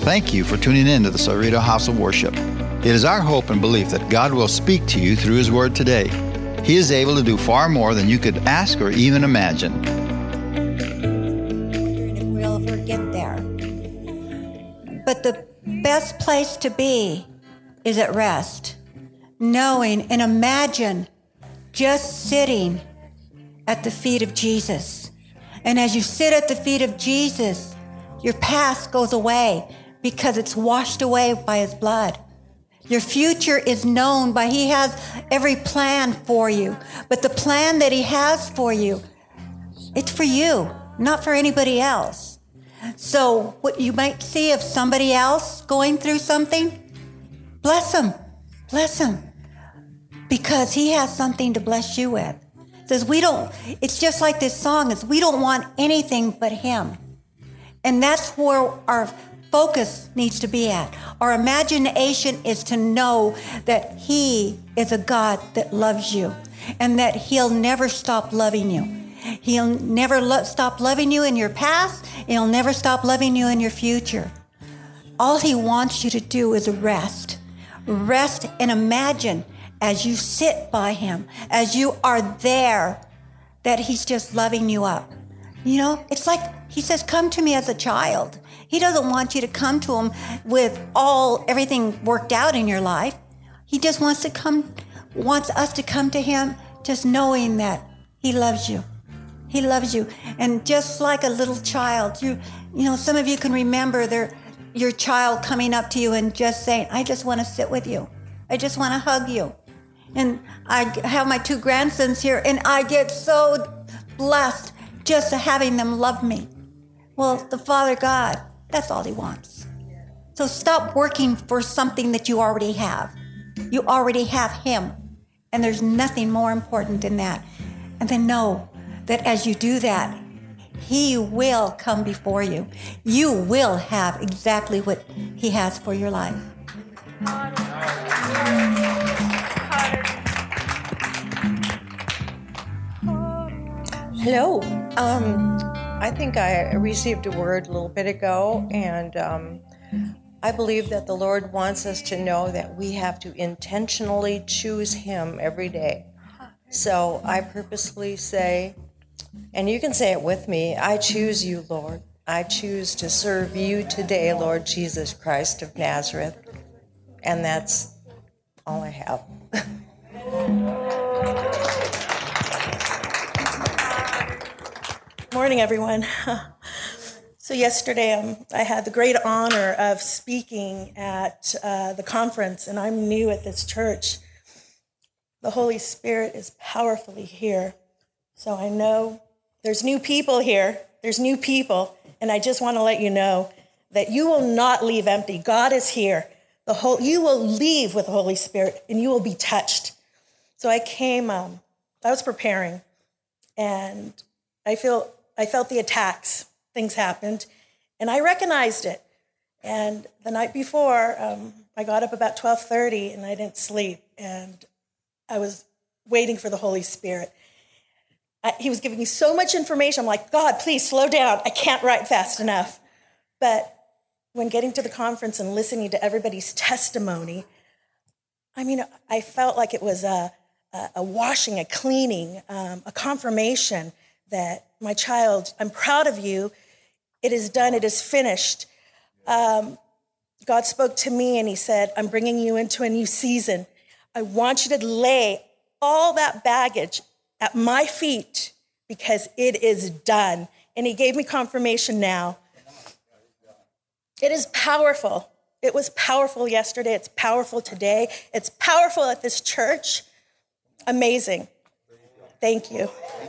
Thank you for tuning in to the Cerrito House of Worship. It is our hope and belief that God will speak to you through His Word today. He is able to do far more than you could ask or even imagine. We'll ever get there. But the best place to be is at rest, knowing and imagine just sitting at the feet of Jesus. And as you sit at the feet of Jesus, your past goes away because it's washed away by His blood. Your future is known by He has every plan for you. But the plan that He has for you, it's for you, not for anybody else. So what you might see of somebody else going through something, bless them, because He has something to bless you with. It says it's just like this song is, we don't want anything but Him. And that's where our focus needs to be at. Our imagination is to know that He is a God that loves you and that He'll never stop loving you. He'll never stop loving you in your past. He'll never stop loving you in your future. All He wants you to do is rest. Rest and imagine as you sit by Him, as you are there, that He's just loving you up. You know, it's like He says, come to me as a child. He doesn't want you to come to Him with everything worked out in your life. He just wants us to come to Him just knowing that He loves you. He loves you. And just like a little child, you know, some of you can remember your child coming up to you and just saying, I just want to sit with you. I just want to hug you. And I have my 2 grandsons here, and I get so blessed just having them love me. Well, the Father God, that's all He wants. So stop working for something that you already have. You already have Him, and there's nothing more important than that. And then know that as you do that, He will come before you. You will have exactly what He has for your life. Hello. I think I received a word a little bit ago, and I believe that the Lord wants us to know that we have to intentionally choose Him every day. So I purposely say, and you can say it with me, I choose you, Lord. I choose to serve you today, Lord Jesus Christ of Nazareth. And that's all I have. Morning, everyone. So yesterday I had the great honor of speaking at the conference, and I'm new at this church. The Holy Spirit is powerfully here. So I know there's new people here. There's new people, and I just want to let you know that you will not leave empty. God is here. You will leave with the Holy Spirit, and you will be touched. So I came, I was preparing, and I felt the attacks. Things happened, and I recognized it. And the night before, I got up about 12:30, and I didn't sleep, and I was waiting for the Holy Spirit. He was giving me so much information. I'm like, God, please slow down. I can't write fast enough. But when getting to the conference and listening to everybody's testimony, I felt like it was a washing, a cleaning, a confirmation that my child, I'm proud of you. It is done. It is finished. God spoke to me and He said, I'm bringing you into a new season. I want you to lay all that baggage at my feet because it is done. And He gave me confirmation now. It is powerful. It was powerful yesterday. It's powerful today. It's powerful at this church. Amazing. Thank you.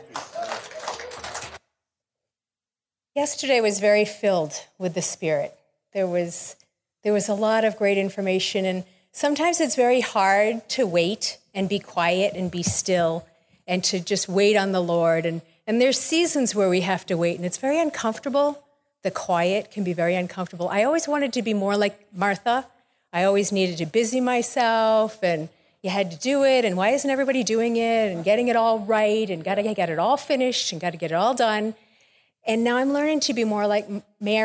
Yesterday was very filled with the Spirit. There was a lot of great information, and sometimes it's very hard to wait and be quiet and be still and to just wait on the Lord. And there's seasons where we have to wait, and it's very uncomfortable. The quiet can be very uncomfortable. I always wanted to be more like Martha. I always needed to busy myself, and you had to do it, and why isn't everybody doing it, and getting it all right, and got to get it all finished, and got to get it all done. And now I'm learning to be more like Mary,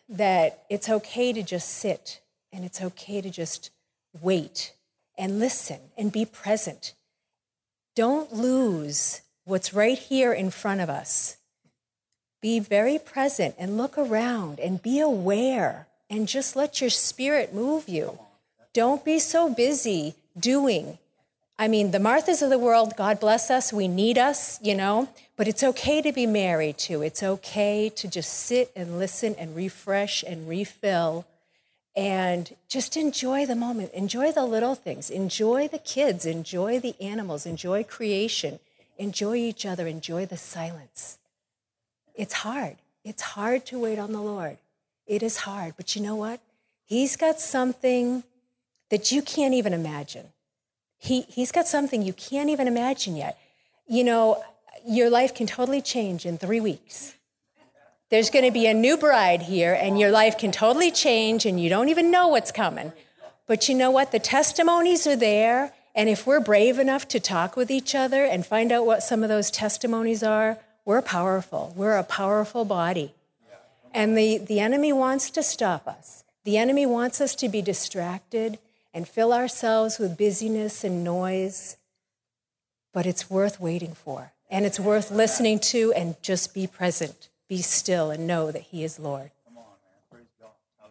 that it's okay to just sit and it's okay to just wait and listen and be present. Don't lose what's right here in front of us. Be very present and look around and be aware and just let your spirit move you. Don't be so busy doing. I mean, the Marthas of the world, God bless us, we need us, but it's okay to be married too. It's okay to just sit and listen and refresh and refill and just enjoy the moment. Enjoy the little things. Enjoy the kids. Enjoy the animals. Enjoy creation. Enjoy each other. Enjoy the silence. It's hard. It's hard to wait on the Lord. It is hard. But you know what? He's got something that you can't even imagine. He's got something you can't even imagine yet. Your life can totally change in 3 weeks. There's going to be a new bride here, and your life can totally change, and you don't even know what's coming. But you know what? The testimonies are there, and if we're brave enough to talk with each other and find out what some of those testimonies are, we're powerful. We're a powerful body. And the enemy wants to stop us. The enemy wants us to be distracted and fill ourselves with busyness and noise. But it's worth waiting for, and it's worth listening to, and just be present. Be still and know that he is Lord. Come on, man. Praise God.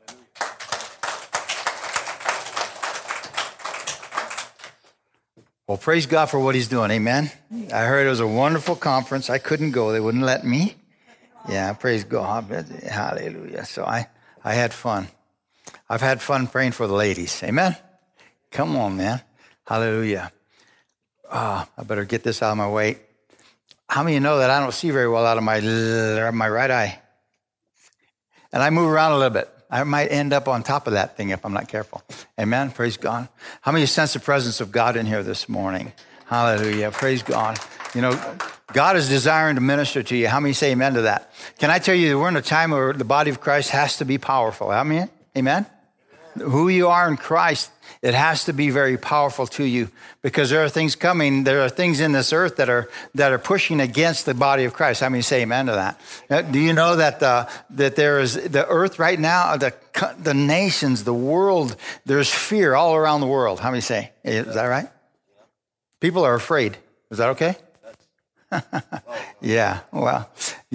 Hallelujah. Well, praise God for what he's doing. Amen. I heard it was a wonderful conference. I couldn't go. They wouldn't let me. Yeah, praise God. Hallelujah. So I had fun. I've had fun praying for the ladies. Amen. Come on, man. Hallelujah. I better get this out of my way. How many of you know that I don't see very well out of my right eye? And I move around a little bit. I might end up on top of that thing if I'm not careful. Amen. Praise God. How many of you sense the presence of God in here this morning? Hallelujah. Praise God. God is desiring to minister to you. How many say amen to that? Can I tell you that we're in a time where the body of Christ has to be powerful? Amen. Amen. Who you are in Christ, it has to be very powerful to you, because there are things coming. There are things in this earth that are pushing against the body of Christ. How many say amen to that? Do you know that that there is the earth right now, the nations, the world, there's fear all around the world. How many say? Is that right? People are afraid. Is that okay? Yeah. Well,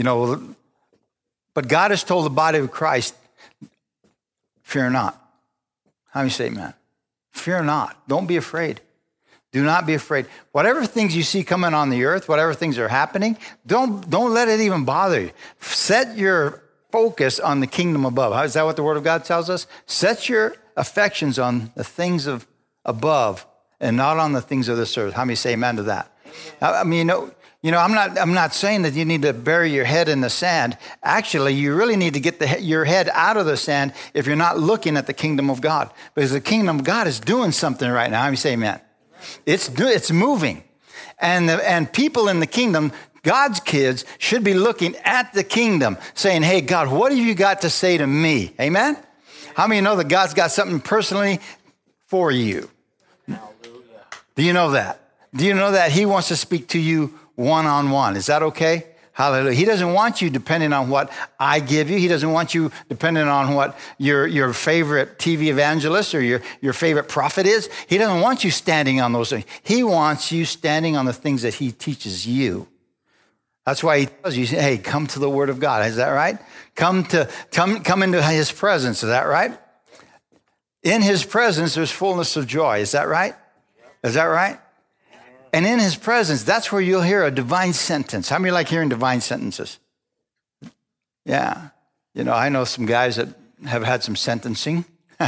but God has told the body of Christ, fear not. How many say amen? Fear not. Don't be afraid. Do not be afraid. Whatever things you see coming on the earth, whatever things are happening, don't let it even bother you. Set your focus on the kingdom above. Is that what the Word of God tells us? Set your affections on the things of above and not on the things of this earth. How many say amen to that? I mean, I'm not saying that you need to bury your head in the sand. Actually, you really need to get your head out of the sand if you're not looking at the kingdom of God. Because the kingdom of God is doing something right now. How many say amen? It's moving. And people in the kingdom, God's kids, should be looking at the kingdom saying, hey, God, what have you got to say to me? Amen? How many know that God's got something personally for you? Do you know that? Do you know that he wants to speak to you one-on-one? Is that okay? Hallelujah. He doesn't want you depending on what I give you. He doesn't want you depending on what your favorite TV evangelist or your favorite prophet is. He doesn't want you standing on those things. He wants you standing on the things that he teaches you. That's why he tells you, hey, come to the Word of God. Is that right? Come into his presence. Is that right? In his presence, there's fullness of joy. Is that right? Is that right? And in his presence, that's where you'll hear a divine sentence. How many like hearing divine sentences? Yeah. I know some guys that have had some sentencing.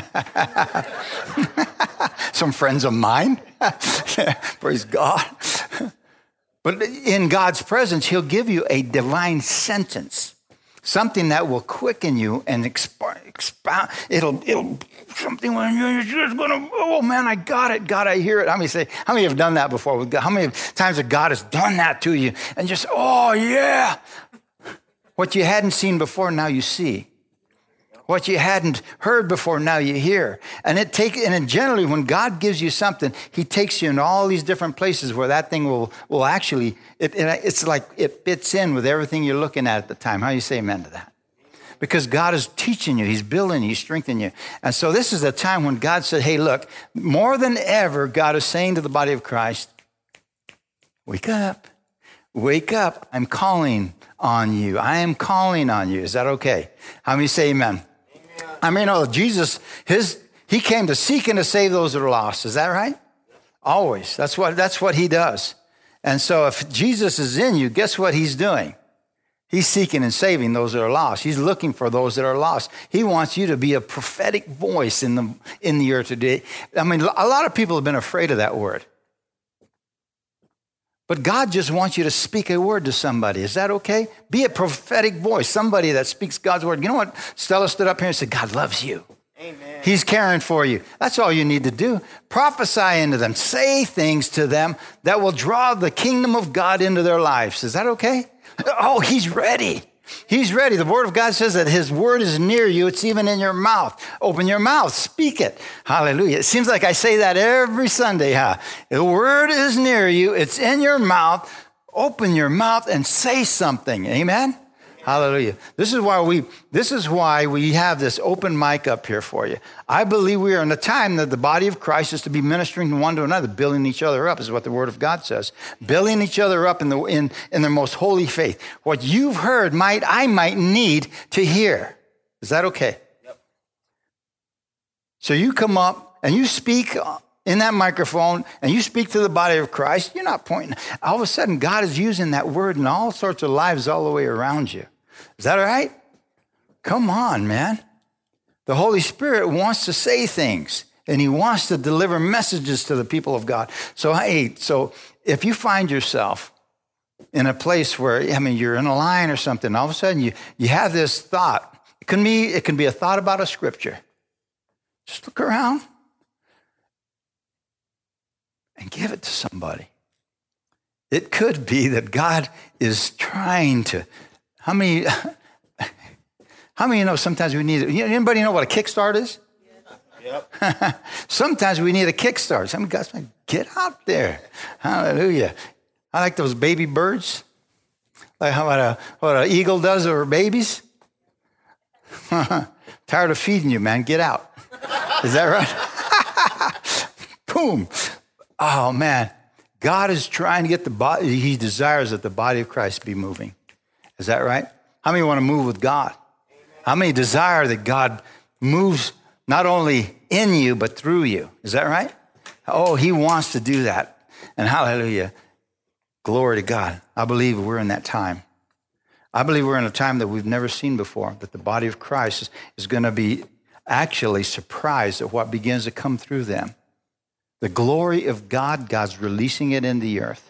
Some friends of mine. Praise God. But in God's presence, he'll give you a divine sentence. Something that will quicken you and expound. It'll something when you're just going to, oh man, I got it. God, I hear it. How many have done that before? How many times have God has done that to you? And just, oh yeah. What you hadn't seen before, now you see. What you hadn't heard before, now you hear. And generally, when God gives you something, he takes you in all these different places where that thing will actually, it's like it fits in with everything you're looking at the time. How do you say amen to that? Because God is teaching you. He's building you. He's strengthening you. And so this is a time when God said, hey, look, more than ever, God is saying to the body of Christ, wake up. Wake up. I'm calling on you. I am calling on you. Is that okay? How many say amen? Amen. I mean, Jesus, he came to seek and to save those that are lost. Is that right? Always. That's what he does. And so if Jesus is in you, guess what he's doing? He's seeking and saving those that are lost. He's looking for those that are lost. He wants you to be a prophetic voice in the earth today. I mean, a lot of people have been afraid of that word. But God just wants you to speak a word to somebody. Is that okay? Be a prophetic voice, somebody that speaks God's word. You know what? Stella stood up here and said, God loves you. Amen. He's caring for you. That's all you need to do. Prophesy into them. Say things to them that will draw the kingdom of God into their lives. Is that okay? Oh, he's ready. He's ready. The word of God says that his word is near you. It's even in your mouth. Open your mouth. Speak it. Hallelujah. It seems like I say that every Sunday, huh? The word is near you. It's in your mouth. Open your mouth and say something. Amen? Hallelujah. This is why we have this open mic up here for you. I believe we are in a time that the body of Christ is to be ministering one to another, building each other up, is what the word of God says. Building each other up in their most holy faith. What you've heard I might need to hear. Is that okay? Yep. So you come up and you speak in that microphone and you speak to the body of Christ. You're not pointing. All of a sudden, God is using that word in all sorts of lives all the way around you. Is that all right? Come on, man. The Holy Spirit wants to say things, and he wants to deliver messages to the people of God. So if you find yourself in a place where, you're in a line or something, all of a sudden you have this thought. It can be a thought about a scripture. Just look around and give it to somebody. It could be that God is trying to. How many sometimes we need, anybody know what a kickstart is? Yep. Sometimes we need a kickstart. Some guys like, get out there. Hallelujah. I like those baby birds. Like what an eagle does over babies. Tired of feeding you, man. Get out. Is that right? Boom. Oh, man. God is trying to get the body. He desires that the body of Christ be moving. Is that right? How many want to move with God? Amen. How many desire that God moves not only in you, but through you? Is that right? Oh, he wants to do that. And hallelujah. Glory to God. I believe we're in that time. I believe we're in a time that we've never seen before, that the body of Christ is going to be actually surprised at what begins to come through them. The glory of God, God's releasing it in the earth.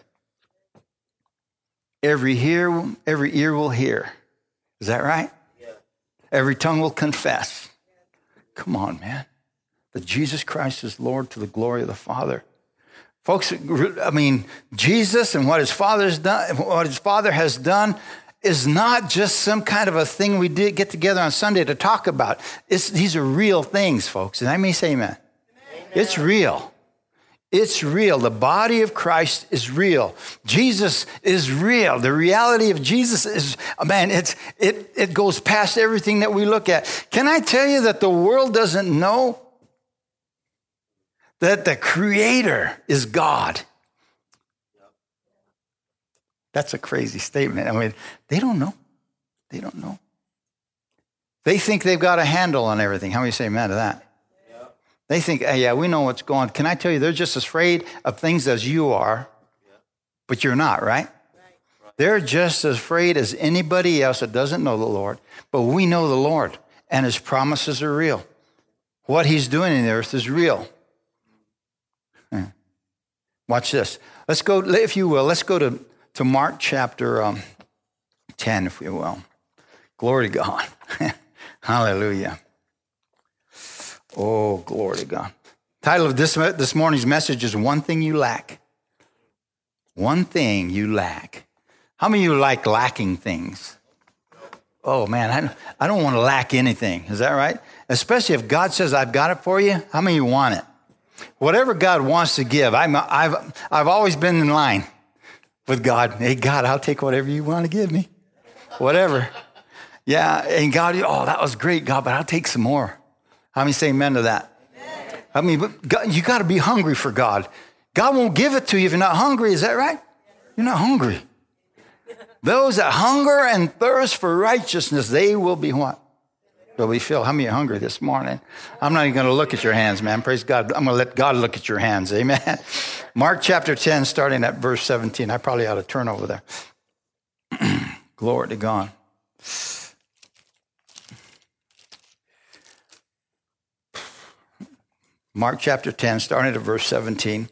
Every ear will hear. Is that right? Yeah. Every tongue will confess. Come on, man. That Jesus Christ is Lord to the glory of the Father. Folks, Jesus and what his Father has done is not just some kind of a thing we get together on Sunday to talk about. These are real things, folks. And I may say amen. Amen. It's real. It's real. The body of Christ is real. Jesus is real. The reality of Jesus is, it goes past everything that we look at. Can I tell you that the world doesn't know that the Creator is God? That's a crazy statement. They don't know. They don't know. They think they've got a handle on everything. How many say amen to that? They think, hey, yeah, we know what's going on. Can I tell you, they're just as afraid of things as you are, but you're not, right? They're just as afraid as anybody else that doesn't know the Lord. But we know the Lord, and his promises are real. What he's doing in the earth is real. Watch this. Let's go, if you will, let's go to Mark chapter 10, if you will. Glory to God. Hallelujah. Oh, glory to God. Title of this morning's message is One Thing You Lack. One thing you lack. How many of you like lacking things? Oh, man, I don't want to lack anything. Is that right? Especially if God says, I've got it for you. How many of you want it? Whatever God wants to give. I've always been in line with God. Hey, God, I'll take whatever you want to give me. Whatever. Yeah, and God, oh, that was great, God, but I'll take some more. How many say amen to that? Amen. I mean, but God, you got to be hungry for God. God won't give it to you if you're not hungry. Is that right? You're not hungry. Those that hunger and thirst for righteousness, they will be what? They'll be filled. How many are hungry this morning? I'm not even going to look at your hands, man. Praise God. I'm going to let God look at your hands. Amen. Mark chapter 10, starting at verse 17. I probably ought to turn over there. Glory to God. Mark chapter 10, starting at verse 17.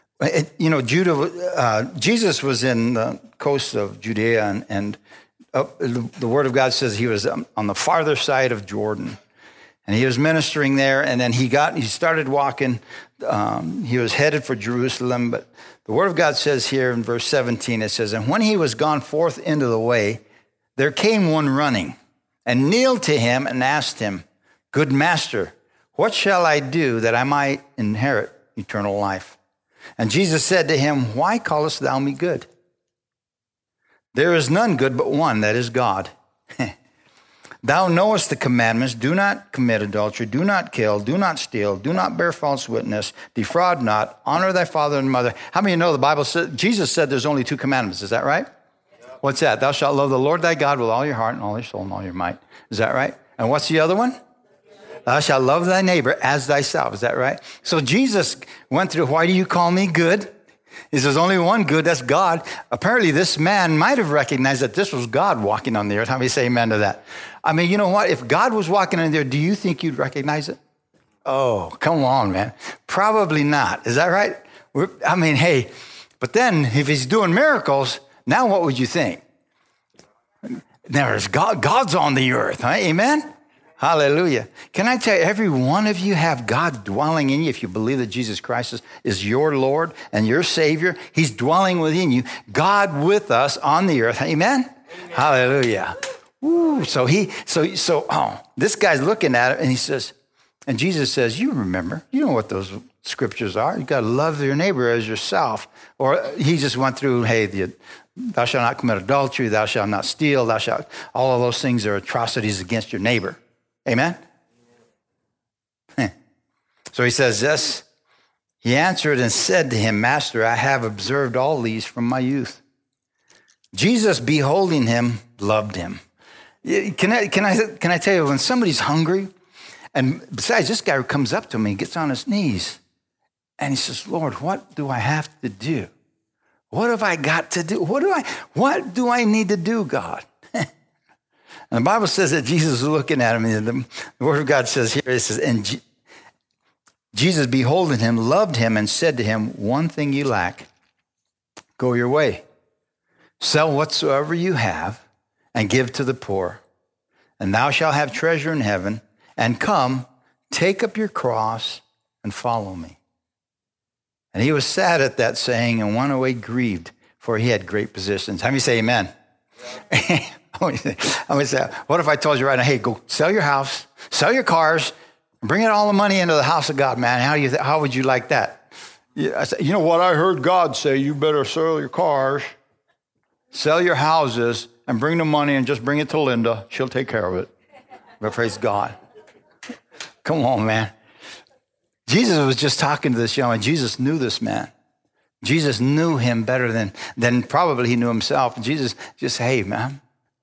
Jesus was in the coast of Judea, and the Word of God says he was on the farther side of Jordan. And he was ministering there, and then he started walking. He was headed for Jerusalem, but the Word of God says here in verse 17, it says, "And when he was gone forth into the way, there came one running, and kneeled to him and asked him, 'Good master, what shall I do that I might inherit eternal life?' And Jesus said to him, 'Why callest thou me good? There is none good but one, that is God. Thou knowest the commandments: do not commit adultery, do not kill, do not steal, do not bear false witness, defraud not, honor thy father and mother.'" How many of you know the Bible says, Jesus said there's only 2 commandments? Is that right? Yeah. What's that? "Thou shalt love the Lord thy God with all your heart and all your soul and all your might." Is that right? And what's the other one? "Thou shalt love thy neighbor as thyself." Is that right? So Jesus went through, "Why do you call me good?" He says, "Only one good, that's God." Apparently, this man might have recognized that this was God walking on the earth. How many say amen to that? I mean, you know what? If God was walking in there, do you think you'd recognize it? Oh, come on, man. Probably not. Is that right? Hey, but then if he's doing miracles, now what would you think? There's God. God's on the earth, huh? Amen? Hallelujah. Can I tell you, every one of you have God dwelling in you if you believe that Jesus Christ is your Lord and your Savior. He's dwelling within you. God with us on the earth. Amen? Hallelujah. Ooh, this guy's looking at it and he says, and Jesus says, "You remember, you know what those scriptures are. You got to love your neighbor as yourself." Or he just went through, hey, thou shalt not commit adultery, thou shalt not steal, all of those things are atrocities against your neighbor. Amen? So he says this. He answered and said to him, "Master, I have observed all these from my youth." Jesus, beholding him, loved him. Can I tell you, when somebody's hungry, and besides, this guy comes up to me, gets on his knees, and he says, "Lord, what do I have to do? What have I got to do? What do I need to do, God?" And the Bible says that Jesus was looking at him, and the Word of God says here, it says, "And Jesus, beholding him, loved him and said to him, 'One thing you lack. Go your way. Sell whatsoever you have and give to the poor, and thou shalt have treasure in heaven. And come, take up your cross and follow me.' And he was sad at that saying and went away grieved, for he had great possessions." How many say amen? Yeah. I would say, what if I told you right now, hey, go sell your house, sell your cars, and bring all the money into the house of God, man? How would you like that? I said, "You know what I heard God say? You better sell your cars, sell your houses, and bring the money and just bring it to Linda. She'll take care of it." But praise God. Come on, man. Jesus was just talking to this young man. Jesus knew this man. Jesus knew him better than probably he knew himself. Jesus just, hey, man,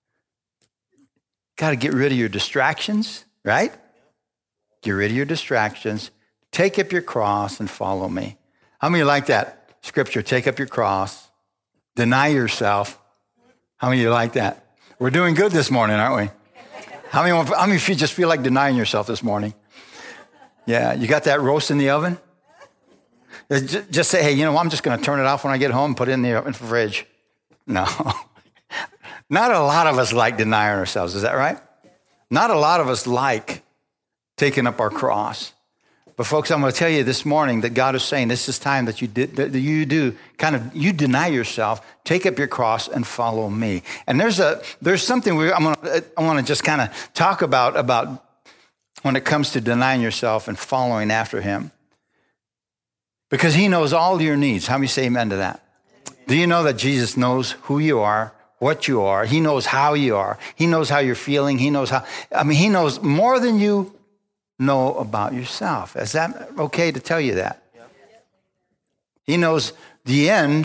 got to get rid of your distractions, right? Get rid of your distractions. Take up your cross and follow me. How many like that scripture? Take up your cross. Deny yourself. How many of you like that? We're doing good this morning, aren't we? How many of you just feel like denying yourself this morning? Yeah, you got that roast in the oven? Just say, hey, I'm just going to turn it off when I get home and put it in the fridge. No. Not a lot of us like denying ourselves. Is that right? Not a lot of us like taking up our cross. But folks, I'm going to tell you this morning that God is saying this is time that you deny yourself, take up your cross and follow me. And there's something I want to just kind of talk about when it comes to denying yourself and following after him. Because he knows all your needs. How many say amen to that? Do you know that Jesus knows who you are, what you are. He knows how you are. He knows how you're feeling. He knows he knows more than you know about yourself. Is that okay to tell you that? He knows the end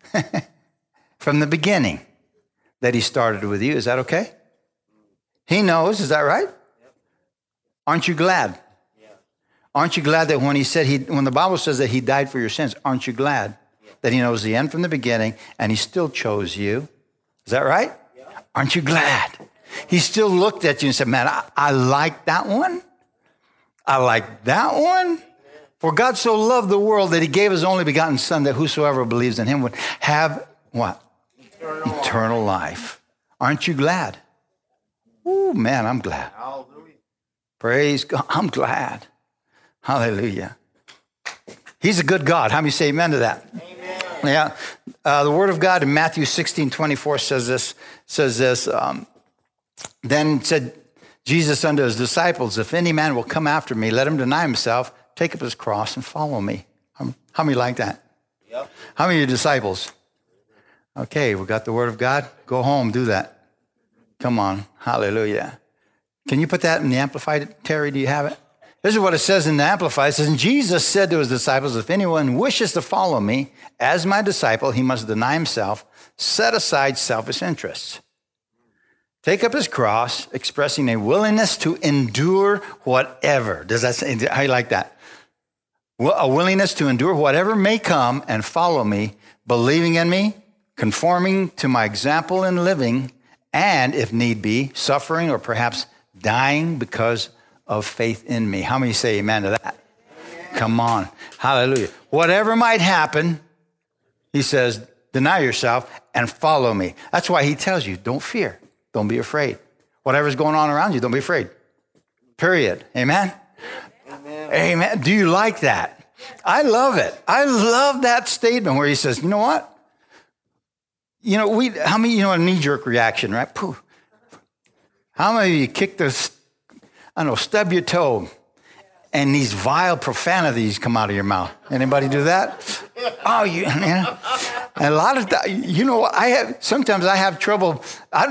from the beginning that he started with you. Is that okay? He knows. Is that right? Aren't you glad? Aren't you glad that when the Bible says that he died for your sins, aren't you glad that he knows the end from the beginning and he still chose you? Is that right? Aren't you glad? He still looked at you and said, man, I like that one. I like that one. For God so loved the world that he gave his only begotten son, that whosoever believes in him would have what? Eternal life. Aren't you glad? Oh, man, I'm glad. Hallelujah. Praise God. I'm glad. Hallelujah. He's a good God. How many say amen to that? Amen. Yeah. The word of God in Matthew 16:24 says this. Then said Jesus unto his disciples, if any man will come after me, let him deny himself, take up his cross and follow me. How many like that? Yep. How many of you disciples? Okay, we got the word of God. Go home, do that. Come on. Hallelujah. Can you put that in the Amplified, Terry? Do you have it? This is what it says in the Amplified. It says, and Jesus said to his disciples, if anyone wishes to follow me as my disciple, he must deny himself, set aside selfish interests, take up his cross, expressing a willingness to endure whatever. Does that say, how you like that? A willingness to endure whatever may come and follow me, believing in me, conforming to my example in living, and if need be, suffering or perhaps dying because of faith in me. How many say amen to that? Amen. Come on. Hallelujah. Whatever might happen, he says, deny yourself and follow me. That's why he tells you, don't fear. Don't be afraid. Whatever's going on around you, don't be afraid. Period. Amen? Amen. Amen. Do you like that? I love it. I love that statement where he says, you know what? You know, how many, a knee-jerk reaction, right? Poof. How many of you kick stub your toe, and these vile profanities come out of your mouth? Anybody do that? Oh, a lot of that. Sometimes I have trouble. I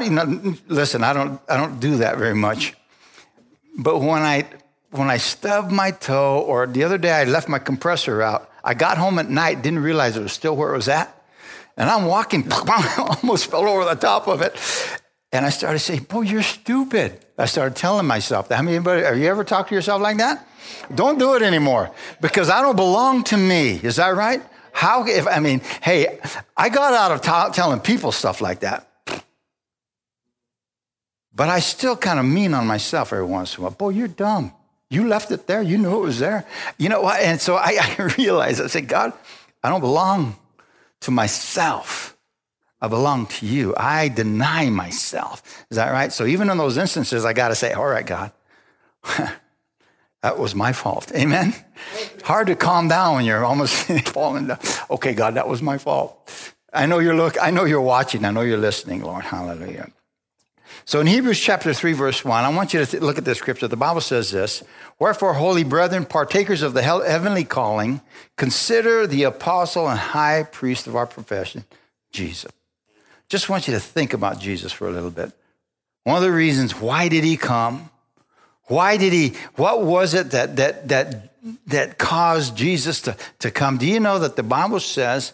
don't do that very much. But when I stub my toe, or the other day I left my compressor out, I got home at night, didn't realize it was still where it was at. And I'm walking, I almost fell over the top of it. And I started saying, boy, you're stupid. I started telling myself that. Have you ever talked to yourself like that? Don't do it anymore, because I don't belong to me. Is that right? Hey, I got out of telling people stuff like that. But I still kind of mean on myself every once in a while. Boy, you're dumb. You left it there. You knew it was there. You know what? And so I realized, I said, God, I don't belong to myself. I belong to you. I deny myself. Is that right? So even in those instances, I got to say, all right, God, that was my fault. Amen? Hard to calm down when you're almost falling down. Okay, God, that was my fault. I know you're watching. I know you're listening, Lord. Hallelujah. So in Hebrews chapter 3, verse 1, I want you to look at this scripture. The Bible says this, wherefore, holy brethren, partakers of the heavenly calling, consider the apostle and high priest of our profession, Jesus. Just want you to think about Jesus for a little bit. One of the reasons, why did he come? What was it that caused Jesus to come? Do you know that the Bible says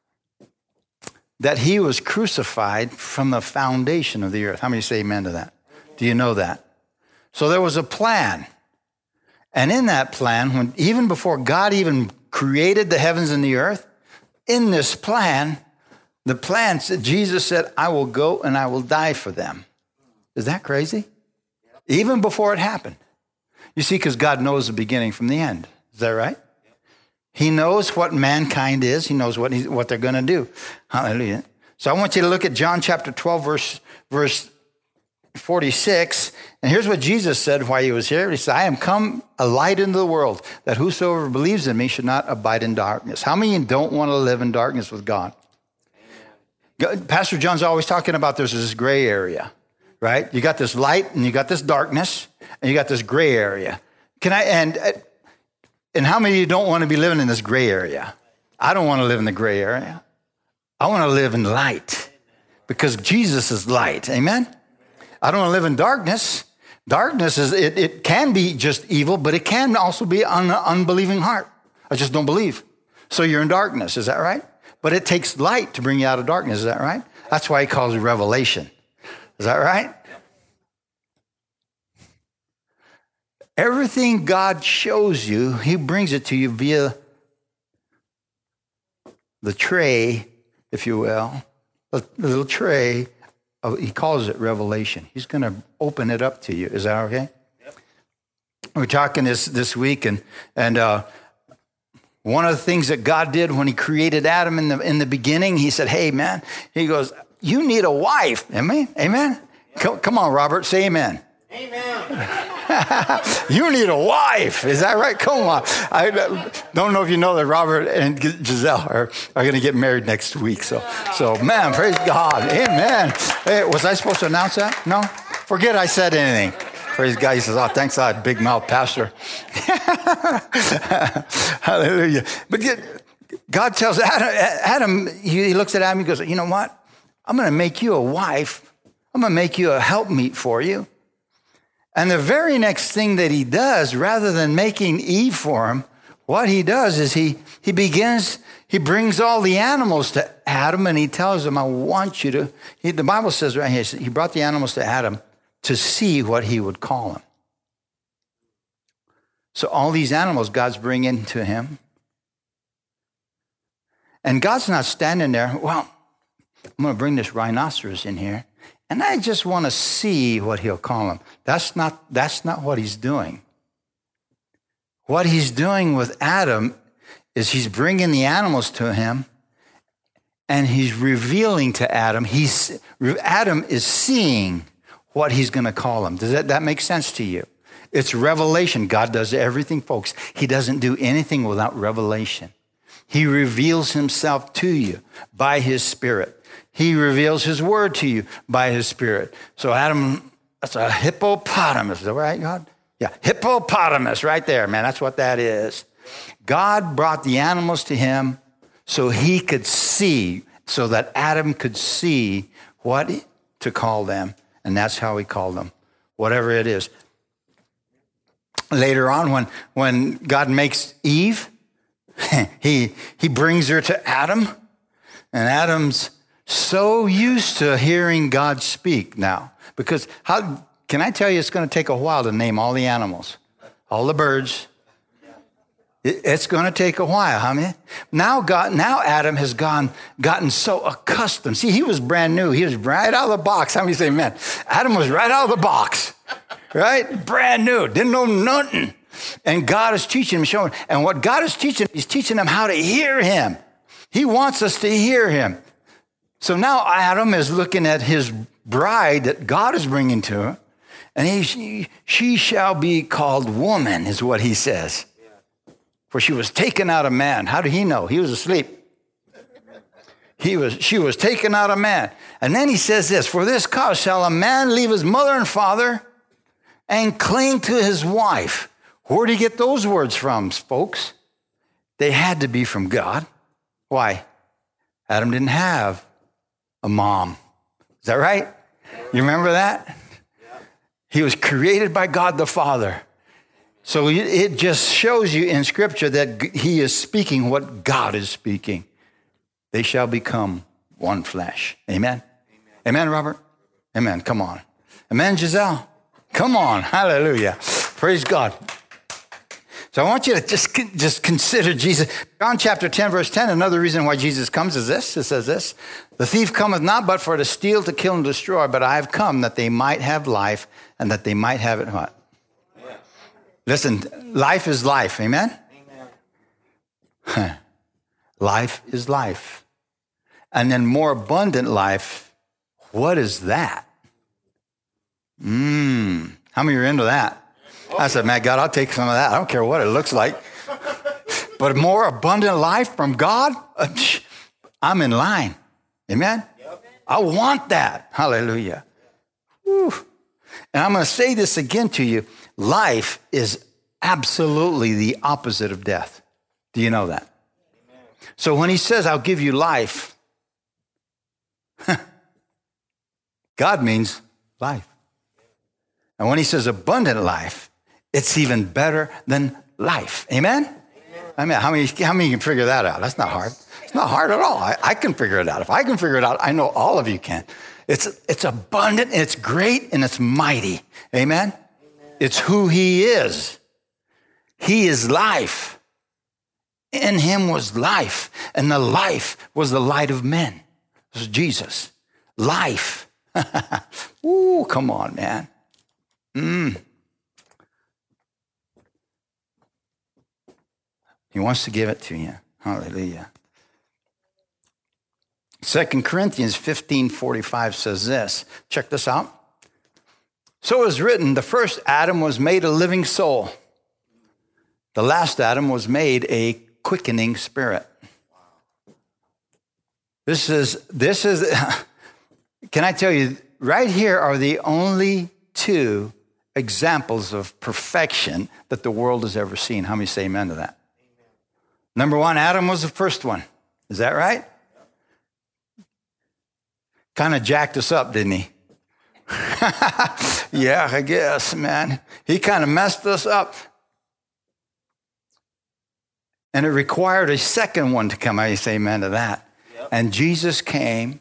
that he was crucified from the foundation of the earth? How many say amen to that? Do you know that? So there was a plan. And in that plan, even before God even created the heavens and the earth, in this plan, the plan said, Jesus said, I will go and I will die for them. Is that crazy? Even before it happened. You see, because God knows the beginning from the end. Is that right? He knows what mankind is. He knows what they're going to do. Hallelujah. So I want you to look at John chapter 12, verse 46. And here's what Jesus said while he was here. He said, I am come a light into the world, that whosoever believes in me should not abide in darkness. How many don't want to live in darkness with God? Pastor John's always talking about there's this gray area, right? You got this light and you got this darkness and you got this gray area. And how many of you don't want to be living in this gray area? I don't want to live in the gray area. I want to live in light. because Jesus is light. Amen? I don't want to live in darkness. Darkness it can be just evil, but it can also be an unbelieving heart. I just don't believe. So you're in darkness. Is that right? But it takes light to bring you out of darkness. Is that right? That's why he calls it revelation. Is that right? Everything God shows you, he brings it to you via the tray, if you will, the little tray. He calls it revelation. He's going to open it up to you. Is that okay? Yep. We're talking this week, and one of the things that God did when he created Adam in the beginning, he said, hey, man, he goes, you need a wife. Amen? Amen? Yep. Come on, Robert, say amen. Amen. You need a wife. Is that right? Come on. I don't know if you know that Robert and Giselle are going to get married next week. So man, praise God. Amen. Hey, was I supposed to announce that? No? Forget I said anything. Praise God. He says, oh, thanks a lot, big mouth pastor. Hallelujah. But God tells Adam, he looks at Adam, he goes, you know what? I'm going to make you a wife. I'm going to make you a helpmeet for you. And the very next thing that he does, rather than making Eve for him, what he does is he brings all the animals to Adam and he tells him, I want you to, the Bible says right here, he brought the animals to Adam to see what he would call them. So all these animals God's bringing to him. And God's not standing there, well, I'm going to bring this rhinoceros in here. And I just want to see what he'll call him. That's not what he's doing. What he's doing with Adam is he's bringing the animals to him and he's revealing to Adam. Adam is seeing what he's going to call him. Does that make sense to you? It's revelation. God does everything, folks. He doesn't do anything without revelation. He reveals himself to you by his Spirit. He reveals his word to you by his Spirit. So Adam, that's a hippopotamus. Is that right, God? Yeah, hippopotamus right there, man. That's what that is. God brought the animals to him so he could see, so that Adam could see what to call them. And that's how he called them, whatever it is. Later on, when God makes Eve, he brings her to Adam. And Adam's so used to hearing God speak now. Because can I tell you, it's going to take a while to name all the animals, all the birds. It's going to take a while, huh? Now Adam has gotten so accustomed. See, he was brand new. He was right out of the box. How many say, man, Adam was right out of the box, right? Brand new, didn't know nothing. And God is teaching him, showing. And what God is teaching, he's teaching him how to hear him. He wants us to hear him. So now Adam is looking at his bride that God is bringing to him, and she shall be called woman, is what he says. For she was taken out of man. How did he know? He was asleep. She was taken out of man. And then he says this, for this cause shall a man leave his mother and father and cling to his wife. Where did he get those words from, folks? They had to be from God. Why? Adam didn't have a mom. Is that right? You remember that? He was created by God the Father. So it just shows you in Scripture that he is speaking what God is speaking. They shall become one flesh. Amen? Amen, Robert? Amen. Come on. Amen, Giselle? Come on. Hallelujah. Praise God. So I want you to just consider Jesus. John chapter 10, verse 10, another reason why Jesus comes is this. It says this, the thief cometh not but for to steal, to kill, and destroy, but I have come that they might have life and that they might have it what? Yeah. Listen, life is life. Amen? Amen. Life is life. And then more abundant life, what is that? How many are into that? I said, man, God, I'll take some of that. I don't care what it looks like. But more abundant life from God, I'm in line. Amen? Yep. I want that. Hallelujah. Whew. And I'm going to say this again to you. Life is absolutely the opposite of death. Do you know that? Amen. So when he says, I'll give you life, God means life. And when he says abundant life, it's even better than life. Amen? I mean, how many can figure that out? That's not hard. It's not hard at all. I can figure it out. If I can figure it out, I know all of you can. It's abundant, it's great, and it's mighty. Amen? It's who he is. He is life. In him was life, and the life was the light of men. This is Jesus. Life. Ooh, come on, man. He wants to give it to you. Hallelujah. 2 Corinthians 15:45 says this. Check this out. So it is written, the first Adam was made a living soul. The last Adam was made a quickening spirit. This is, can I tell you, right here are the only two examples of perfection that the world has ever seen. How many say amen to that? Amen. Number one, Adam was the first one. Is that right? Kind of jacked us up, didn't he? Yeah, I guess, man. He kind of messed us up. And it required a second one to come. I say amen to that. Yep. And Jesus came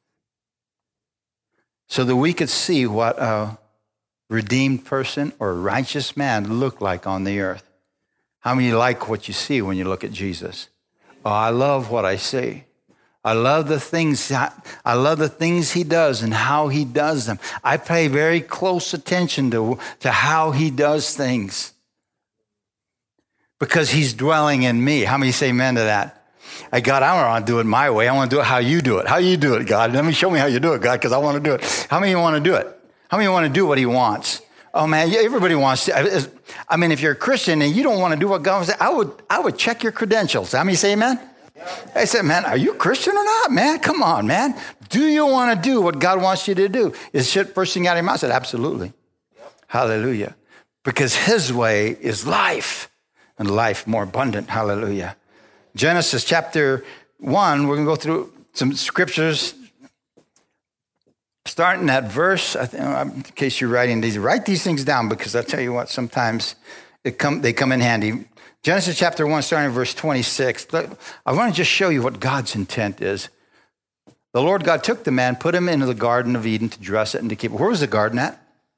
so that we could see what a redeemed person or a righteous man looked like on the earth. How many like what you see when you look at Jesus? Oh, I love what I see. I love the things he does and how he does them. I pay very close attention to how he does things because he's dwelling in me. How many say amen to that? Hey, God, I don't want to do it my way. I want to do it how you do it. How you do it, God. Let me show me how you do it, God, because I want to do it. How many want to do it? How many want to do what he wants? Oh, man, everybody wants to. I mean, if you're a Christian and you don't want to do what God wants, I would check your credentials. How many say amen? I said, man, are you Christian or not, man? Come on, man. Do you want to do what God wants you to do? Is shit first thing out of your mouth? I said, absolutely. Yep. Hallelujah. Because his way is life and life more abundant. Hallelujah. Genesis chapter 1, we're going to go through some scriptures. Starting at verse, in case you're writing these, write these things down because I tell you what, sometimes they come in handy. Genesis chapter 1, starting at verse 26. I want to just show you what God's intent is. The Lord God took the man, put him into the Garden of Eden to dress it and to keep it. Where was the garden at?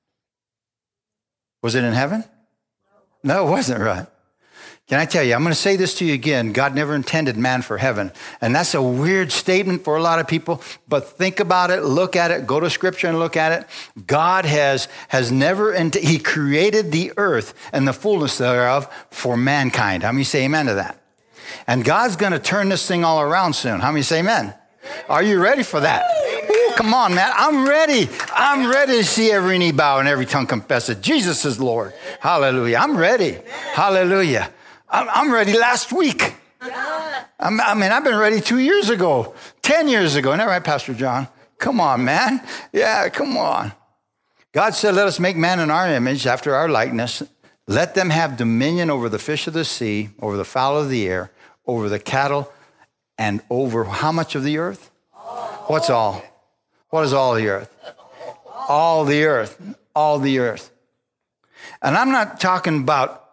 Was it in heaven? No, it wasn't, right? Can I tell you, I'm going to say this to you again. God never intended man for heaven. And that's a weird statement for a lot of people, but think about it, look at it, go to scripture and look at it. God has never, he created the earth and the fullness thereof for mankind. How many say amen to that? And God's going to turn this thing all around soon. How many say amen? Are you ready for that? Ooh, come on, man. I'm ready. I'm ready to see every knee bow and every tongue confess that Jesus is Lord. Hallelujah. I'm ready. Hallelujah. I'm ready last week. I've been ready 2 years ago, 10 years ago. Isn't that right, Pastor John? Come on, man. Yeah, come on. God said, let us make man in our image, after our likeness. Let them have dominion over the fish of the sea, over the fowl of the air, over the cattle, and over how much of the earth? What's all? What is all the earth? All the earth. All the earth. And I'm not talking about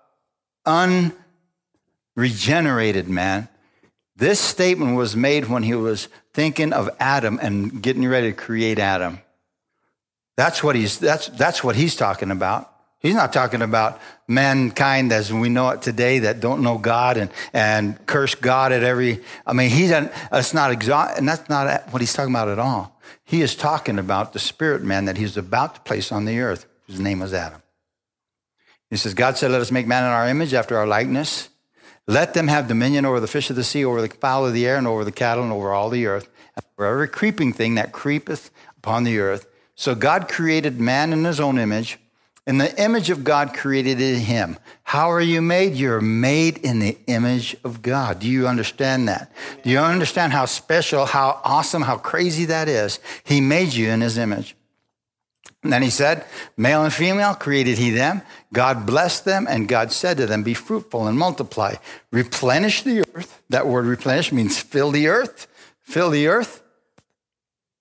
unregenerated man. This statement was made when he was thinking of Adam and getting ready to create Adam. That's what he's talking about. He's not talking about mankind as we know it today that don't know God and curse God at every. That's not what he's talking about at all. He is talking about the spirit man that he's about to place on the earth, whose name was Adam. He says, God said, let us make man in our image, after our likeness. Let them have dominion over the fish of the sea, over the fowl of the air, and over the cattle, and over all the earth, and over every creeping thing that creepeth upon the earth. So God created man in his own image. In the image of God created him. How are you made? You're made in the image of God. Do you understand that? Do you understand how special, how awesome, how crazy that is? He made you in his image. And then he said, male and female created he them. God blessed them, and God said to them, be fruitful and multiply. Replenish the earth. That word replenish means fill the earth. Fill the earth.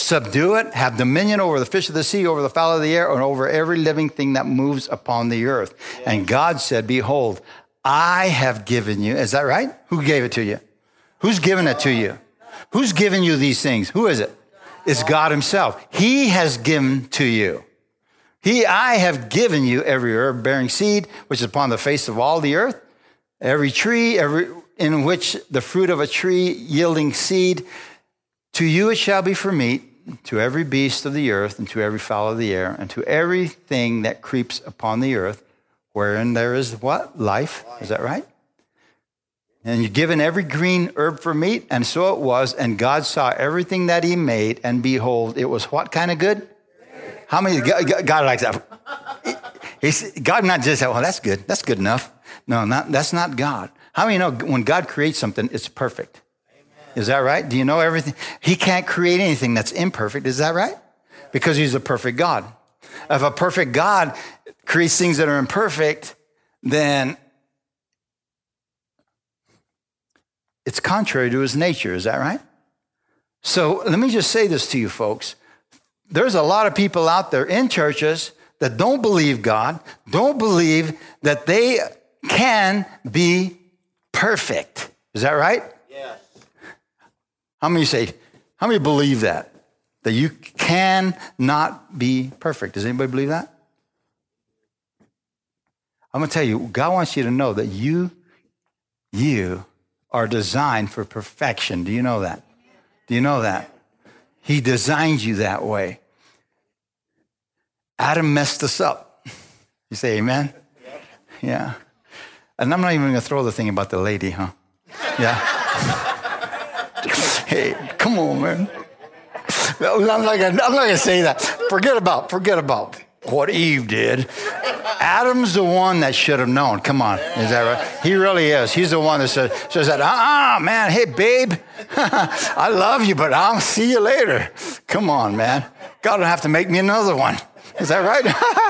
subdue it, have dominion over the fish of the sea, over the fowl of the air, and over every living thing that moves upon the earth. And God said, behold, I have given you. Is that right? Who gave it to you? Who's given it to you? Who's given you these things? Who is it? It's God himself. He has given to you. I have given you every herb bearing seed, which is upon the face of all the earth, every tree, in which the fruit of a tree yielding seed, to you it shall be for meat, to every beast of the earth, and to every fowl of the air, and to everything that creeps upon the earth, wherein there is what? Life. Is that right? And you're given every green herb for meat, and so it was. And God saw everything that he made, and behold, it was what kind of good? How many, God likes that? God not just, well, that's good. That's good enough. No, that's not God. How many know when God creates something, it's perfect? Is that right? Do you know everything? He can't create anything that's imperfect. Is that right? Because he's a perfect God. If a perfect God creates things that are imperfect, then it's contrary to his nature. Is that right? So let me just say this to you folks. There's a lot of people out there in churches that don't believe God, don't believe that they can be perfect. Is that right? Yes. How many believe that? That you cannot be perfect. Does anybody believe that? I'm going to tell you, God wants you to know that you are designed for perfection. Do you know that? Do you know that? He designed you that way. Adam messed us up. You say amen? Yeah. And I'm not even going to throw the thing about the lady, huh? Yeah. Hey, come on, man. I'm not going to say that. Forget about what Eve did. Adam's the one that should have known. Come on. Is that right? He really is. He's the one that says that, man, hey, babe, I love you, but I'll see you later. Come on, man. God will have to make me another one. Is that right?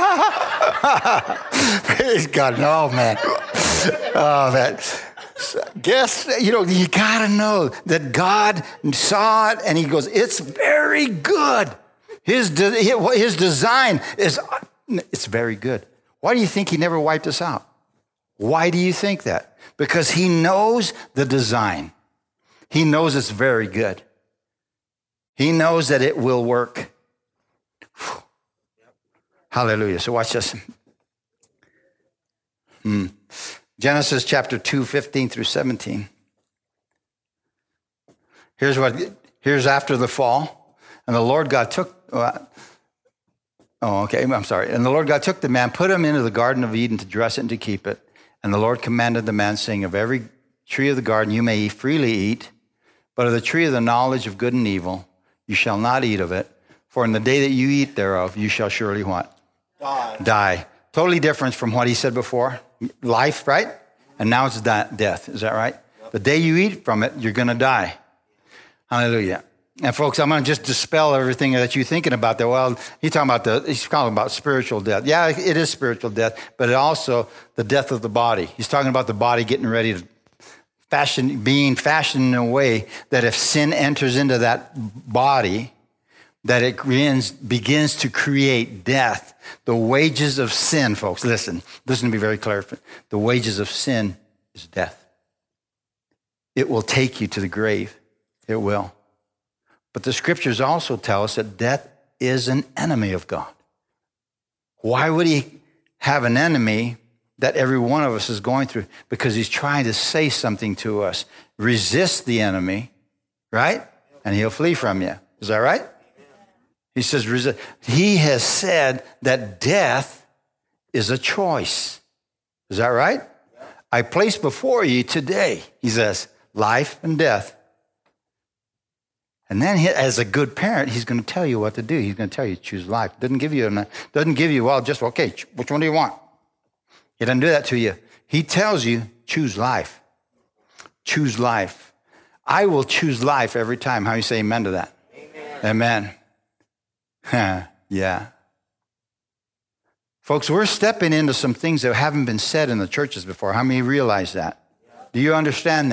Praise God. No, man. Oh, man. Guess, you got to know that God saw it and he goes, it's very good. His design it's very good. Why do you think he never wiped us out? Why do you think that? Because he knows the design. He knows it's very good. He knows that it will work. Whew. Hallelujah. So watch this. Genesis chapter 2, 15 through 17. Here's after the fall. And the Lord God took... And the Lord God took the man, put him into the Garden of Eden to dress it and to keep it. And the Lord commanded the man, saying, of every tree of the garden you may freely eat, but of the tree of the knowledge of good and evil you shall not eat of it. For in the day that you eat thereof, you shall surely what? Die. Totally different from what he said before. Life, right? And now it's death. Is that right? The day you eat from it, you're going to die. Hallelujah. And folks, I'm going to just dispel everything that you're thinking about there. Well, he's talking about spiritual death. Yeah, it is spiritual death, but it also the death of the body. He's talking about the body getting ready to being fashioned in a way that if sin enters into that body, that it begins to create death. The wages of sin, folks, listen to be very clear. The wages of sin is death. It will take you to the grave. It will. But the scriptures also tell us that death is an enemy of God. Why would he have an enemy that every one of us is going through? Because he's trying to say something to us. Resist the enemy, right? And he'll flee from you. Is that right? He says, resist. He has said that death is a choice. Is that right? I place before you today, he says, life and death. And then as a good parent, he's going to tell you what to do. He's going to tell you choose life. Doesn't give you, okay, which one do you want? He doesn't do that to you. He tells you, choose life. Choose life. I will choose life every time. How you say amen to that? Amen. Yeah. Folks, we're stepping into some things that haven't been said in the churches before. How many realize that? Do you understand that?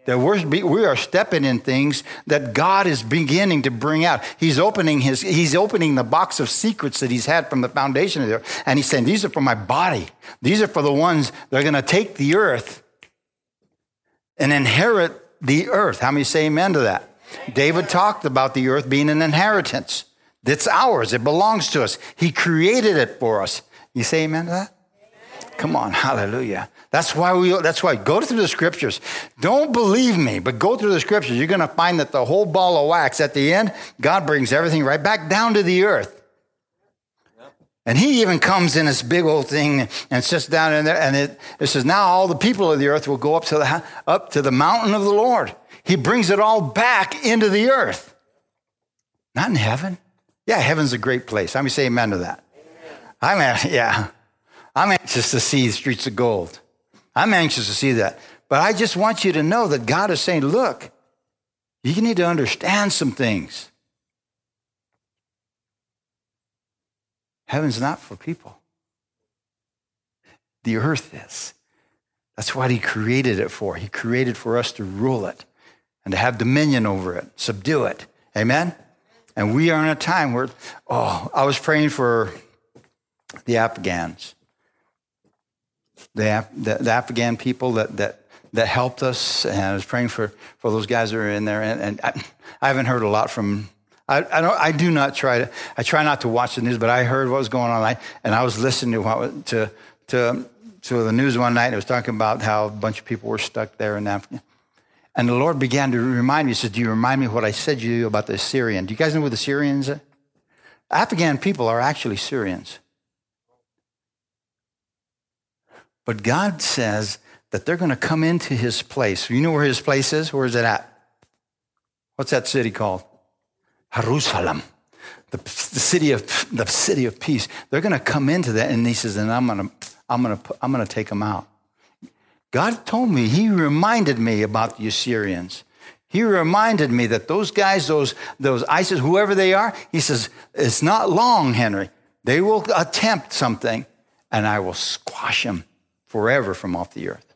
That we are stepping in things that God is beginning to bring out. He's opening the box of secrets that he's had from the foundation of the earth. And he's saying, these are for my body. These are for the ones that are going to take the earth and inherit the earth. How many say amen to that? David talked about the earth being an inheritance. It's ours. It belongs to us. He created it for us. You say amen to that? Come on, hallelujah. That's why go through the scriptures. Don't believe me, but go through the scriptures. You're going to find that the whole ball of wax at the end, God brings everything right back down to the earth. And he even comes in this big old thing and sits down in there, and it says, now all the people of the earth will go up to the mountain of the Lord. He brings it all back into the earth. Not in heaven. Yeah, heaven's a great place. How many say amen to that? I'm anxious to see the streets of gold. I'm anxious to see that. But I just want you to know that God is saying, look, you need to understand some things. Heaven's not for people. The earth is. That's what he created it for. He created for us to rule it and to have dominion over it, subdue it. Amen? And we are in a time where, I was praying for the Afghans. The Afghan people that helped us, and I was praying for those guys that are in there. And I haven't heard a lot from. I try not to watch the news, but I heard what was going on, and I was listening to the news one night. And it was talking about how a bunch of people were stuck there in Africa, and the Lord began to remind me. He said, "Do you remind me what I said to you about the Syrian? Do you guys know who the Syrians are? Afghan people are actually Syrians." But God says that they're going to come into his place. You know where his place is? Where is it at? What's that city called? Jerusalem, the city of peace. They're going to come into that, and he says, and I'm going to take them out. God told me. He reminded me about the Assyrians. He reminded me that those guys, those ISIS, whoever they are, he says, it's not long, Henry. They will attempt something, and I will squash them forever from off the earth.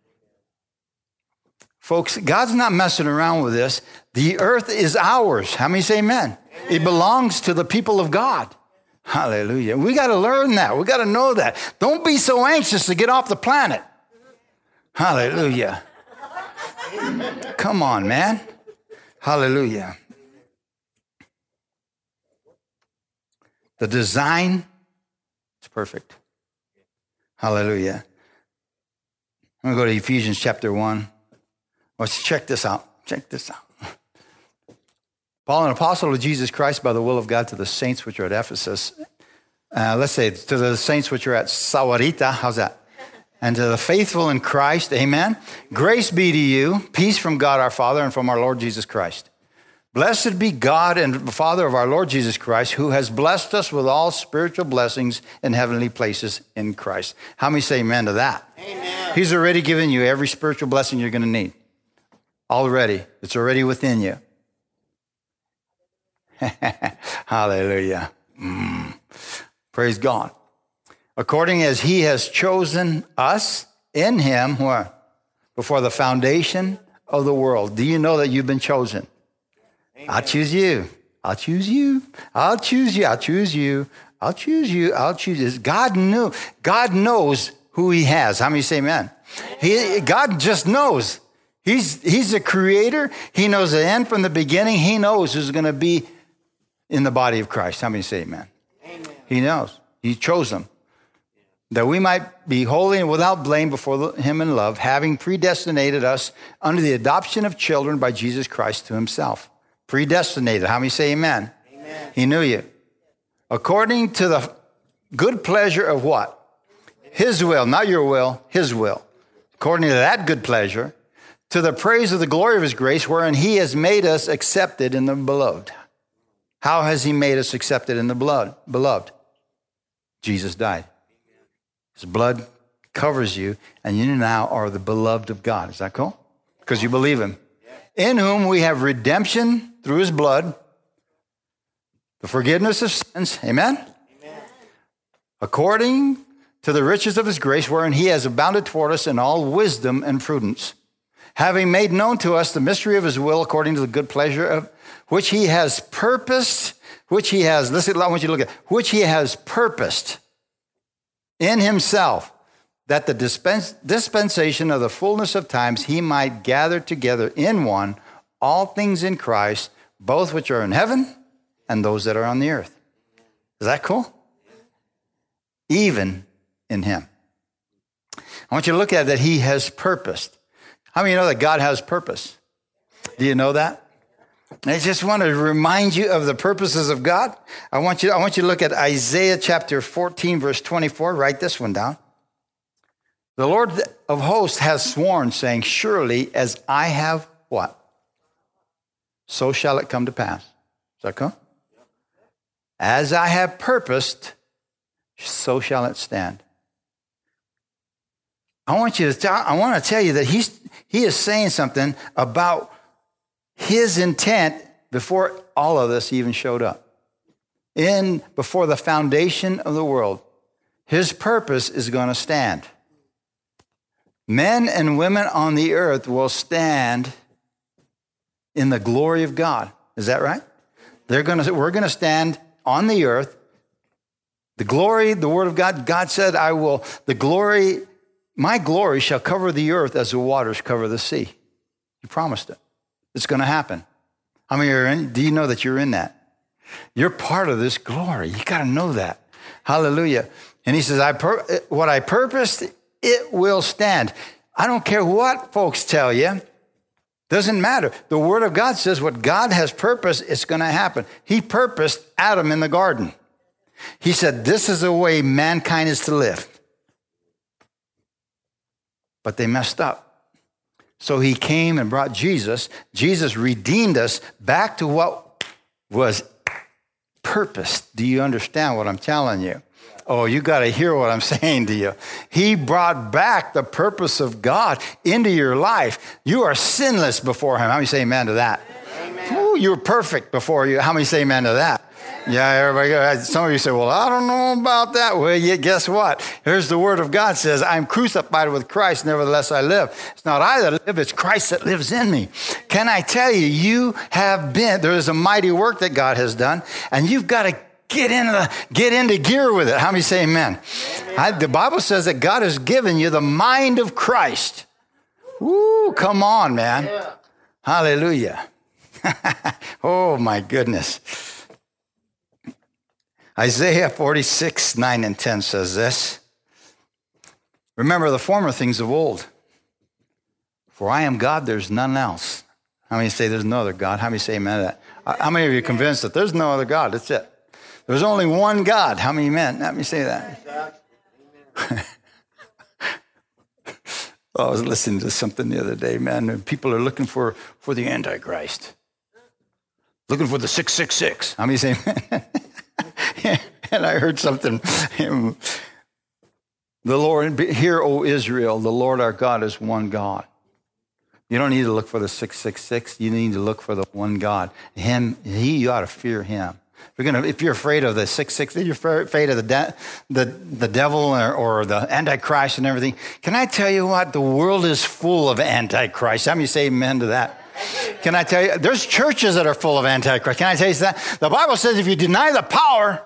Folks, God's not messing around with this. The earth is ours. How many say amen? It belongs to the people of God. Hallelujah. We got to learn that. We got to know that. Don't be so anxious to get off the planet. Hallelujah. Come on, man. Hallelujah. The design is perfect. Hallelujah. I'm going to go to Ephesians chapter 1. Let's check this out. Check this out. Paul, an apostle of Jesus Christ by the will of God, to the saints which are at Ephesus. Let's say to the saints which are at Sawarita. How's that? And to the faithful in Christ. Amen. Grace be to you. Peace from God our Father and from our Lord Jesus Christ. Blessed be God and Father of our Lord Jesus Christ, who has blessed us with all spiritual blessings in heavenly places in Christ. How many say amen to that? Amen. He's already given you every spiritual blessing you're going to need. Already. It's already within you. Hallelujah. Praise God. According as he has chosen us in him, what? Before the foundation of the world. Do you know that you've been chosen? Amen. I'll choose you. I'll choose you. I'll choose you. I'll choose you. I'll choose you. I'll choose you. God knew. God knows who he has. How many say amen? God just knows. He's the creator. He knows the end from the beginning. He knows who's going to be in the body of Christ. How many say amen? Amen. He knows. He chose them. That we might be holy and without blame before him in love, having predestinated us under the adoption of children by Jesus Christ to himself. Predestinated. How many say amen? Amen. He knew you. According to the good pleasure of what? His will, not your will, his will. According to that good pleasure, to the praise of the glory of his grace, wherein he has made us accepted in the beloved. How has he made us accepted in the beloved? Jesus died. His blood covers you, and you now are the beloved of God. Is that cool? Because you believe him. In whom we have redemption through his blood, the forgiveness of sins. Amen? Amen. According to the riches of his grace, wherein he has abounded toward us in all wisdom and prudence, having made known to us the mystery of his will according to the good pleasure of which he has purposed, listen, I want you to look at, which he has purposed in himself, that the dispensation of the fullness of times he might gather together in one all things in Christ, both which are in heaven and those that are on the earth. Is that cool? Even in him. I want you to look at that he has purposed. How many of you know that God has purpose? Do you know that? I just want to remind you of the purposes of God. I want you to look at Isaiah chapter 14, verse 24. Write this one down. The Lord of hosts has sworn, saying, surely as I have what? So shall it come to pass. Does that come? As I have purposed, so shall it stand. I want to tell you that he is saying something about his intent before all of this even showed up. Before the foundation of the world, his purpose is going to stand. Men and women on the earth will stand in the glory of God. Is that right? We're going to stand on the earth. The glory, the word of God, God said, my glory shall cover the earth as the waters cover the sea. He promised it. It's going to happen. How many are in? Do you know that you're in that? You're part of this glory. You got to know that. Hallelujah. And he says, what I purposed, it will stand. I don't care what folks tell you. Doesn't matter. The word of God says what God has purposed, it's going to happen. He purposed Adam in the garden. He said, this is the way mankind is to live. But they messed up. So he came and brought Jesus. Jesus redeemed us back to what was purposed. Do you understand what I'm telling you? Oh, you got to hear what I'm saying to you. He brought back the purpose of God into your life. You are sinless before him. How many say amen to that? Amen. Ooh, you're perfect before you. How many say amen to that? Yeah, everybody. Some of you say, well, I don't know about that. Well, yeah, guess what? Here's the word of God says, I'm crucified with Christ, nevertheless I live. It's not I that live, it's Christ that lives in me. Can I tell you, there is a mighty work that God has done, and you've got to get into gear with it. How many say amen? The Bible says that God has given you the mind of Christ. Woo, come on, man. Yeah. Hallelujah. Oh, my goodness. Isaiah 46, 9 and 10 says this. Remember the former things of old. For I am God, there's none else. How many say there's no other God? How many say amen to that? How many of you are convinced that there's no other God? That's it. There's only one God. How many amen? Let me say that. I was listening to something the other day, man, and people are looking for the Antichrist. Looking for the 666. How many say amen? And I heard something. The Lord, hear, O Israel, the Lord our God is one God. You don't need to look for the 666. You need to look for the one God. You ought to fear him. If you're afraid of the 666, you're afraid of the devil or the Antichrist and everything. Can I tell you what? The world is full of Antichrist. How many say amen to that? Can I tell you? There's churches that are full of Antichrist. Can I tell you that? The Bible says if you deny the power,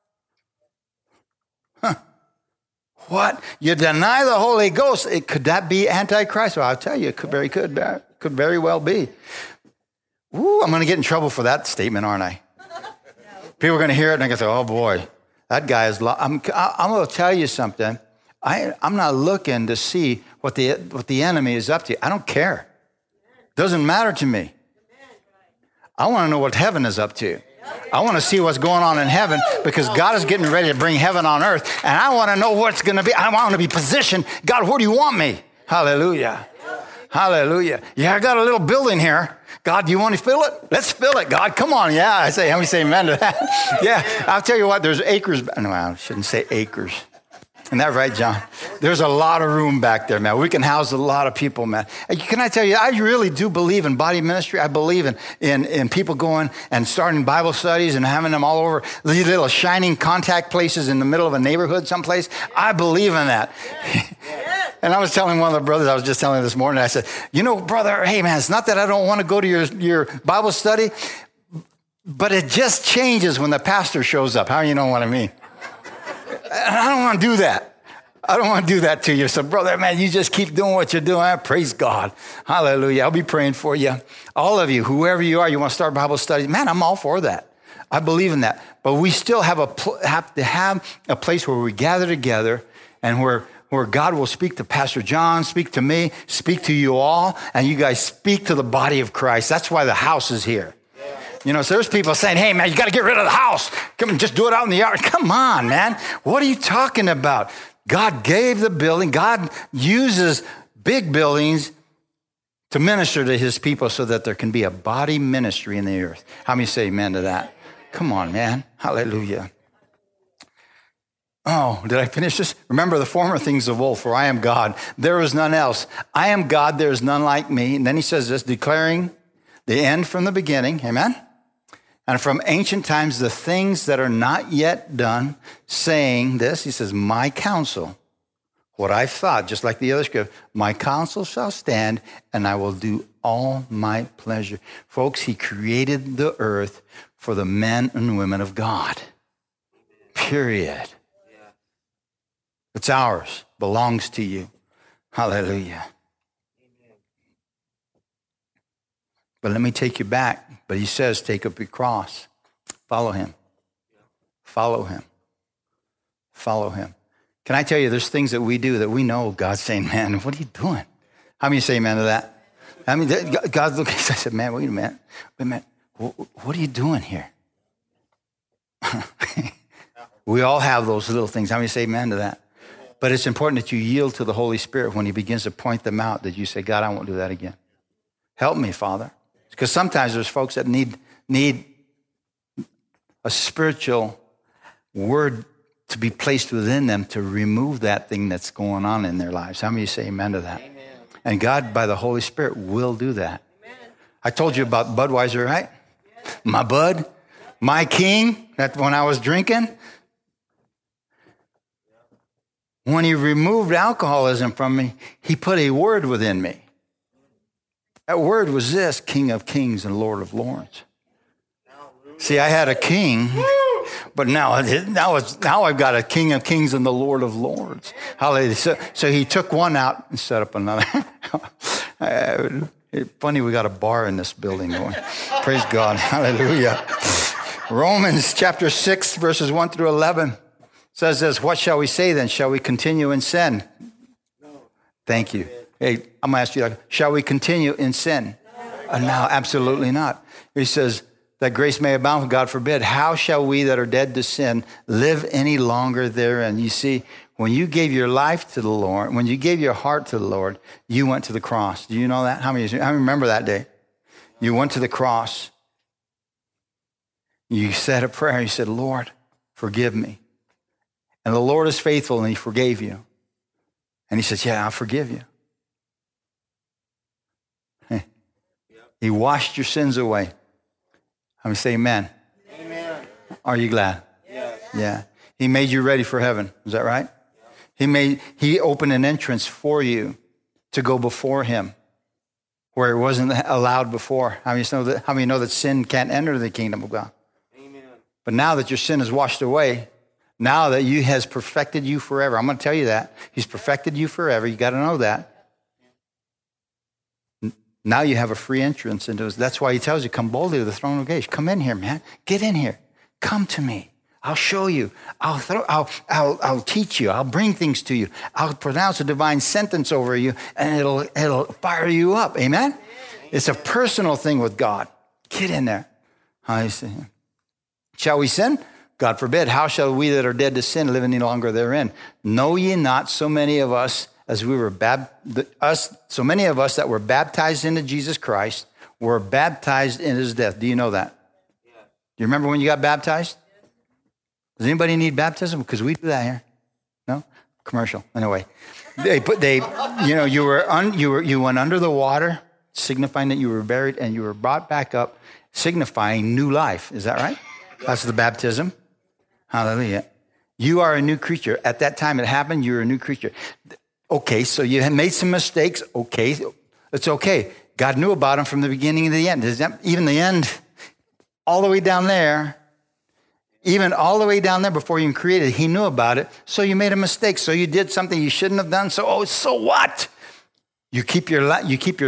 what? You deny the Holy Ghost. Could that be Antichrist? Well, I'll tell you, it could very well be. Ooh, I'm going to get in trouble for that statement, aren't I? People are going to hear it and they're going to say, oh boy, that guy is... I'm going to tell you something. I'm not looking to see what the enemy is up to. I don't care. Doesn't matter to me. I want to know what heaven is up to. I want to see what's going on in heaven because God is getting ready to bring heaven on earth. And I want to know what's going to be. I want to be positioned. God, where do you want me? Hallelujah. Hallelujah. Yeah, I got a little building here. God, do you want to fill it? Let's fill it, God. Come on. Yeah, I say, how many say amen to that? Yeah, I'll tell you what, there's acres. No, I shouldn't say acres. Isn't that right, John? There's a lot of room back there, man. We can house a lot of people, man. Can I tell you, I really do believe in body ministry. I believe in people going and starting Bible studies and having them all over these little shining contact places in the middle of a neighborhood someplace. I believe in that. And I was telling one of the brothers, I was just telling this morning, I said, brother, hey, man, it's not that I don't want to go to your Bible study, but it just changes when the pastor shows up. How you know what I mean? I don't want to do that. I don't want to do that to you. So, brother, man, you just keep doing what you're doing. Praise God. Hallelujah. I'll be praying for you. All of you, whoever you are, you want to start Bible study. Man, I'm all for that. I believe in that. But we still have to have a place where we gather together and where God will speak to Pastor John, speak to me, speak to you all, and you guys speak to the body of Christ. That's why the house is here. So there's people saying, hey, man, you got to get rid of the house. Come and just do it out in the yard. Come on, man. What are you talking about? God gave the building. God uses big buildings to minister to his people so that there can be a body ministry in the earth. How many say amen to that? Come on, man. Hallelujah. Oh, did I finish this? Remember the former things of old, for I am God. There is none else. I am God. There is none like me. And then he says this, declaring the end from the beginning. Amen. And from ancient times, the things that are not yet done, saying this, he says, my counsel, what I've thought, just like the other scripture, my counsel shall stand, and I will do all my pleasure. Folks, he created the earth for the men and women of God. Period. It's ours, belongs to you. Hallelujah. But let me take you back. But he says, take up your cross. Follow him. Follow him. Follow him. Can I tell you, there's things that we do that we know God's saying, man, what are you doing? How many say amen to that? I mean, God's looking, I said, man, wait a minute. What are you doing here? We all have those little things. How many say amen to that? But it's important that you yield to the Holy Spirit when he begins to point them out, that you say, God, I won't do that again. Help me, Father. Because sometimes there's folks that need a spiritual word to be placed within them to remove that thing that's going on in their lives. How many say amen to that? Amen. And God, by the Holy Spirit, will do that. Amen. I told you about Budweiser, right? Yes. My bud, my king, that when I was drinking. When he removed alcoholism from me, he put a word within me. That word was this, King of Kings and Lord of Lords. See, I had a king, but now I've got a King of Kings and the Lord of Lords. Hallelujah. So he took one out and set up another. Funny, we got a bar in this building going. Praise God. Hallelujah. Romans chapter 6, verses 1 through 11 says this, what shall we say then? Shall we continue in sin? No. Thank you. Hey, I'm going to ask you, shall we continue in sin? No, absolutely not. He says that grace may abound, God forbid. How shall we that are dead to sin live any longer therein? You see, when you gave your life to the Lord, when you gave your heart to the Lord, you went to the cross. Do you know that? How many? I remember that day. You went to the cross. You said a prayer. You said, Lord, forgive me. And the Lord is faithful, and he forgave you. And he says, yeah, I'll forgive you. He washed your sins away. I'm going to say amen. Amen. Are you glad? Yes. Yeah. He made you ready for heaven. Is that right? Yeah. He opened an entrance for you to go before him where it wasn't allowed before. How many know that sin can't enter the kingdom of God? Amen. But now that your sin is washed away, now that he has perfected you forever, I'm going to tell you that. He's perfected you forever. You got to know that. Now you have a free entrance into it. That's why he tells you, come boldly to the throne of grace. Come in here, man. Get in here. Come to me. I'll show you. I'll teach you. I'll bring things to you. I'll pronounce a divine sentence over you, and it'll fire you up. Amen? It's a personal thing with God. Get in there. Shall we sin? God forbid. How shall we that are dead to sin live any longer therein? Know ye not so many of us, so many of us that were baptized into Jesus Christ were baptized in his death. Do you know that? Yeah. Do you remember when you got baptized? Does anybody need baptism? Because we do that here. No? Commercial. Anyway, you went under the water, signifying that you were buried, and you were brought back up, signifying new life. Is that right? That's the baptism. Hallelujah. You are a new creature. At that time it happened, you were a new creature. Okay, so you had made some mistakes. Okay, it's okay. God knew about them from the beginning to the end. Even the end, all the way down there, even all the way down there before you even created, he knew about it. So you made a mistake. So you did something you shouldn't have done. So what? You keep going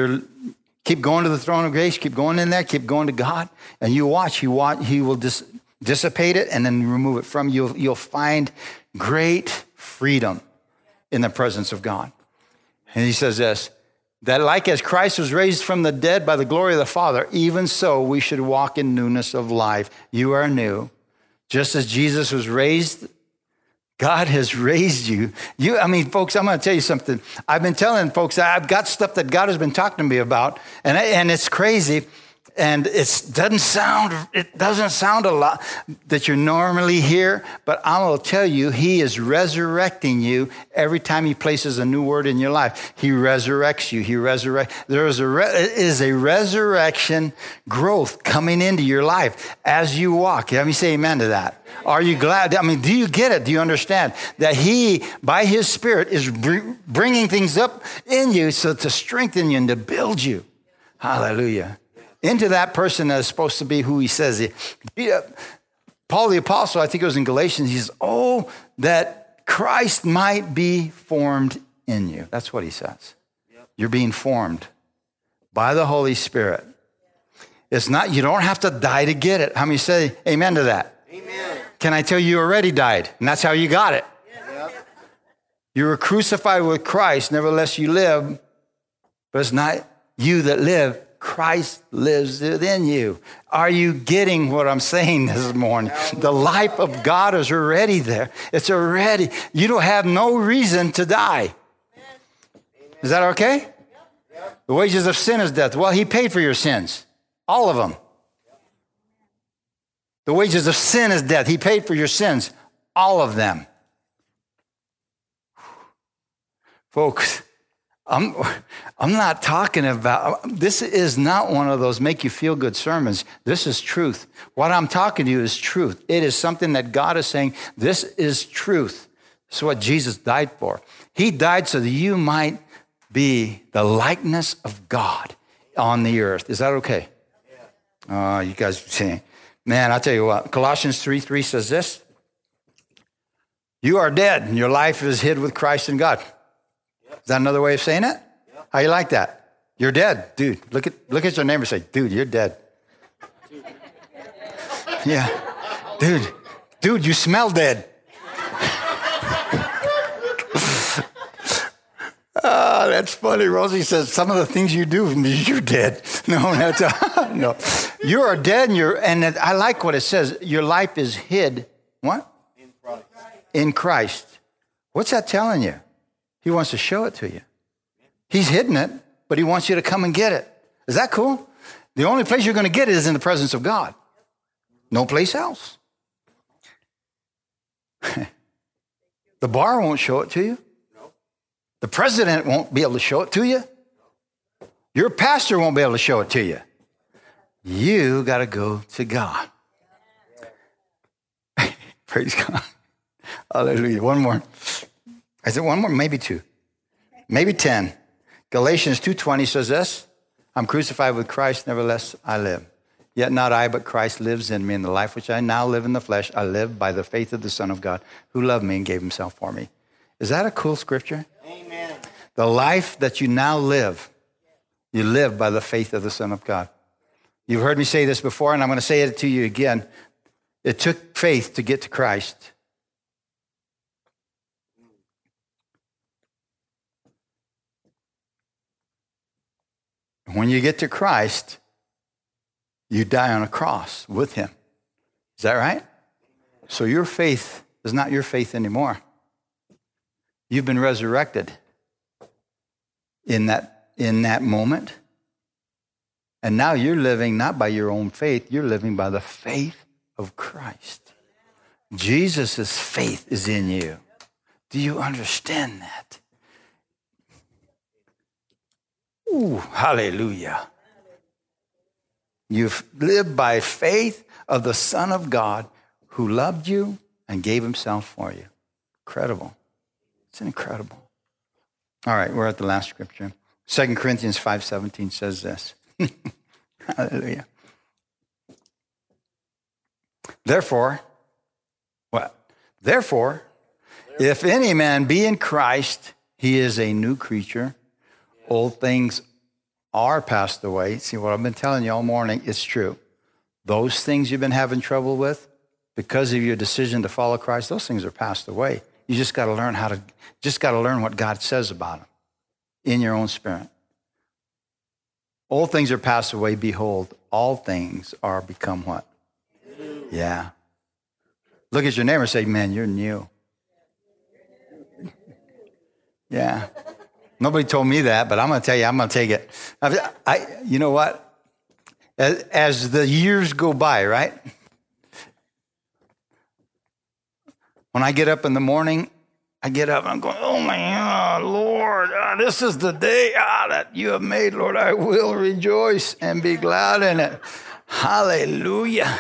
to the throne of grace, keep going in there, keep going to God, and you watch. He will dissipate it and then remove it from you. You'll find great freedom in the presence of God. And he says this, that like as Christ was raised from the dead by the glory of the Father, even so we should walk in newness of life. You are new. Just as Jesus was raised, God has raised you. Folks, I'm going to tell you something. I've been telling folks that I've got stuff that God has been talking to me about, and it's crazy. And it doesn't sound a lot that you normally hear, but I will tell you, he is resurrecting you every time he places a new word in your life. He resurrects you. There is a resurrection growth coming into your life as you walk. Let me say amen to that. Are you glad? Do you get it? Do you understand that he, by his Spirit, is bringing things up in you so to strengthen you and to build you? Hallelujah. Into that person that is supposed to be who he says. Paul the Apostle, I think it was in Galatians, he says, that Christ might be formed in you. That's what he says. Yep. You're being formed by the Holy Spirit. It's not, you don't have to die to get it. How many say amen to that? Amen. Can I tell you already died? And that's how you got it. Yep. You were crucified with Christ, nevertheless you live, but it's not you that live. Christ lives within you. Are you getting what I'm saying this morning? The life of God is already there. It's already, you don't have no reason to die. Is that okay? The wages of sin is death. Well, he paid for your sins. All of them. The wages of sin is death. He paid for your sins. All of them. Folks, I'm not talking about, this is not one of those make you feel good sermons. This is truth. What I'm talking to you is truth. It is something that God is saying, this is truth. This is what Jesus died for. He died so that you might be the likeness of God on the earth. Is that okay? You guys are saying, man, I'll tell you what, Colossians 3:3 says this, you are dead and your life is hid with Christ in God. Is that another way of saying it? Yep. How you like that? You're dead, dude. Look at your neighbor and say, dude, you're dead. Yeah. Dude, you smell dead. That's funny. Rosie says, some of the things you do, you're dead. No, no. You are dead and I like what it says. Your life is hid. What? In Christ. What's that telling you? He wants to show it to you. He's hidden it, but he wants you to come and get it. Is that cool? The only place you're going to get it is in the presence of God. No place else. The bar won't show it to you. The president won't be able to show it to you. Your pastor won't be able to show it to you. You got to go to God. Praise God. Hallelujah. One more. Is it one more? Maybe two. Maybe 10. Galatians 2:20 says this, I'm crucified with Christ, nevertheless I live. Yet not I, but Christ lives in me. In the life which I now live in the flesh, I live by the faith of the Son of God, who loved me and gave himself for me. Is that a cool scripture? Amen. The life that you now live, you live by the faith of the Son of God. You've heard me say this before, and I'm going to say it to you again. It took faith to get to Christ. When you get to Christ, you die on a cross with him. Is that right? So your faith is not your faith anymore. You've been resurrected in that moment. And now you're living not by your own faith, you're living by the faith of Christ. Jesus' faith is in you. Do you understand that? Ooh, hallelujah. You've lived by faith of the Son of God who loved you and gave himself for you. Incredible. It's incredible. All right, we're at the last scripture. 2 Corinthians 5:17 says this. Hallelujah. Therefore, what? Therefore, if any man be in Christ, he is a new creature. Old things are passed away. See, what I've been telling you all morning, it's true. Those things you've been having trouble with, because of your decision to follow Christ, those things are passed away. You just got to learn what God says about them in your own spirit. Old things are passed away. Behold, all things are become what? New. Yeah. Look at your neighbor and say, man, you're new. Yeah. Nobody told me that, but I'm going to tell you, I'm going to take it. You know what? As the years go by, right? When I get up in the morning, I get up and I'm going, oh my God, Lord, this is the day that you have made, Lord. I will rejoice and be glad in it. Hallelujah.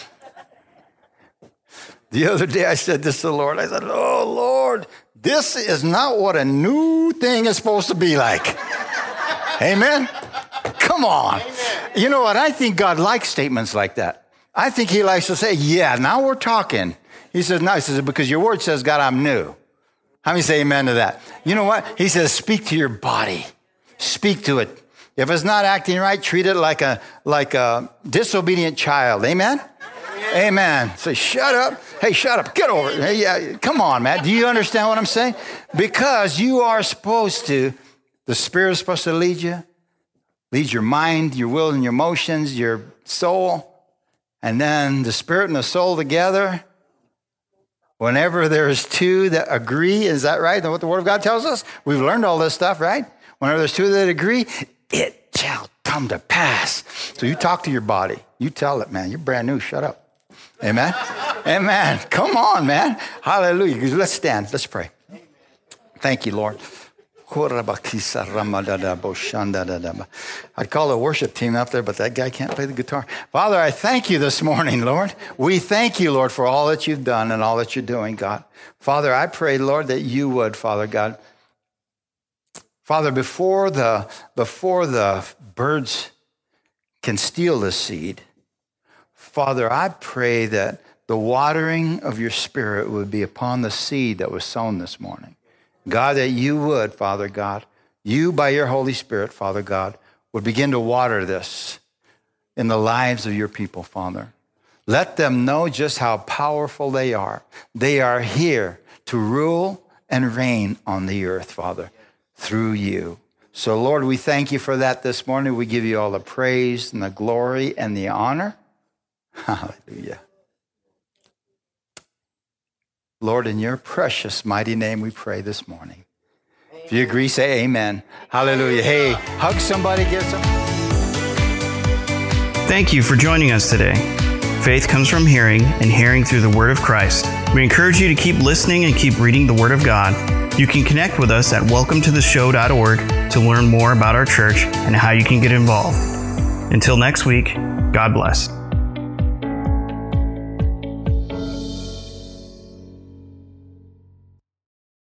The other day I said this to the Lord. I said, oh, Lord, this is not what a new thing is supposed to be like. Amen? Come on. Amen. You know what? I think God likes statements like that. I think he likes to say, yeah, now we're talking. He says, no, he says, because your word says, God, I'm new. How many say amen to that? You know what? He says, speak to your body. Speak to it. If it's not acting right, treat it like a disobedient child. Amen? Amen. Say, shut up. Hey, shut up. Get over it. Hey, yeah, come on, Matt. Do you understand what I'm saying? Because you are supposed to, the Spirit is supposed to lead you, lead your mind, your will, and your emotions, your soul. And then the Spirit and the soul together. Whenever there's two that agree, is that right? What the Word of God tells us? We've learned all this stuff, right? Whenever there's two that agree, it shall come to pass. So you talk to your body. You tell it, man, you're brand new. Shut up. Amen? Amen. Come on, man. Hallelujah. Let's stand. Let's pray. Thank you, Lord. I'd call the worship team up there, but that guy can't play the guitar. Father, I thank you this morning, Lord. We thank you, Lord, for all that you've done and all that you're doing, God. Father, I pray, Lord, that you would, Father God. Father, before the birds can steal the seed, Father, I pray that the watering of your Spirit would be upon the seed that was sown this morning. God, that you would, Father God, you by your Holy Spirit, Father God, would begin to water this in the lives of your people, Father. Let them know just how powerful they are. They are here to rule and reign on the earth, Father, through you. So, Lord, we thank you for that this morning. We give you all the praise and the glory and the honor. Hallelujah. Lord, in your precious, mighty name we pray this morning. Amen. If you agree, say amen. Hallelujah. Hey, hug somebody, give some. Thank you for joining us today. Faith comes from hearing, and hearing through the Word of Christ. We encourage you to keep listening and keep reading the Word of God. You can connect with us at welcometotheshow.org to learn more about our church and how you can get involved. Until next week, God bless.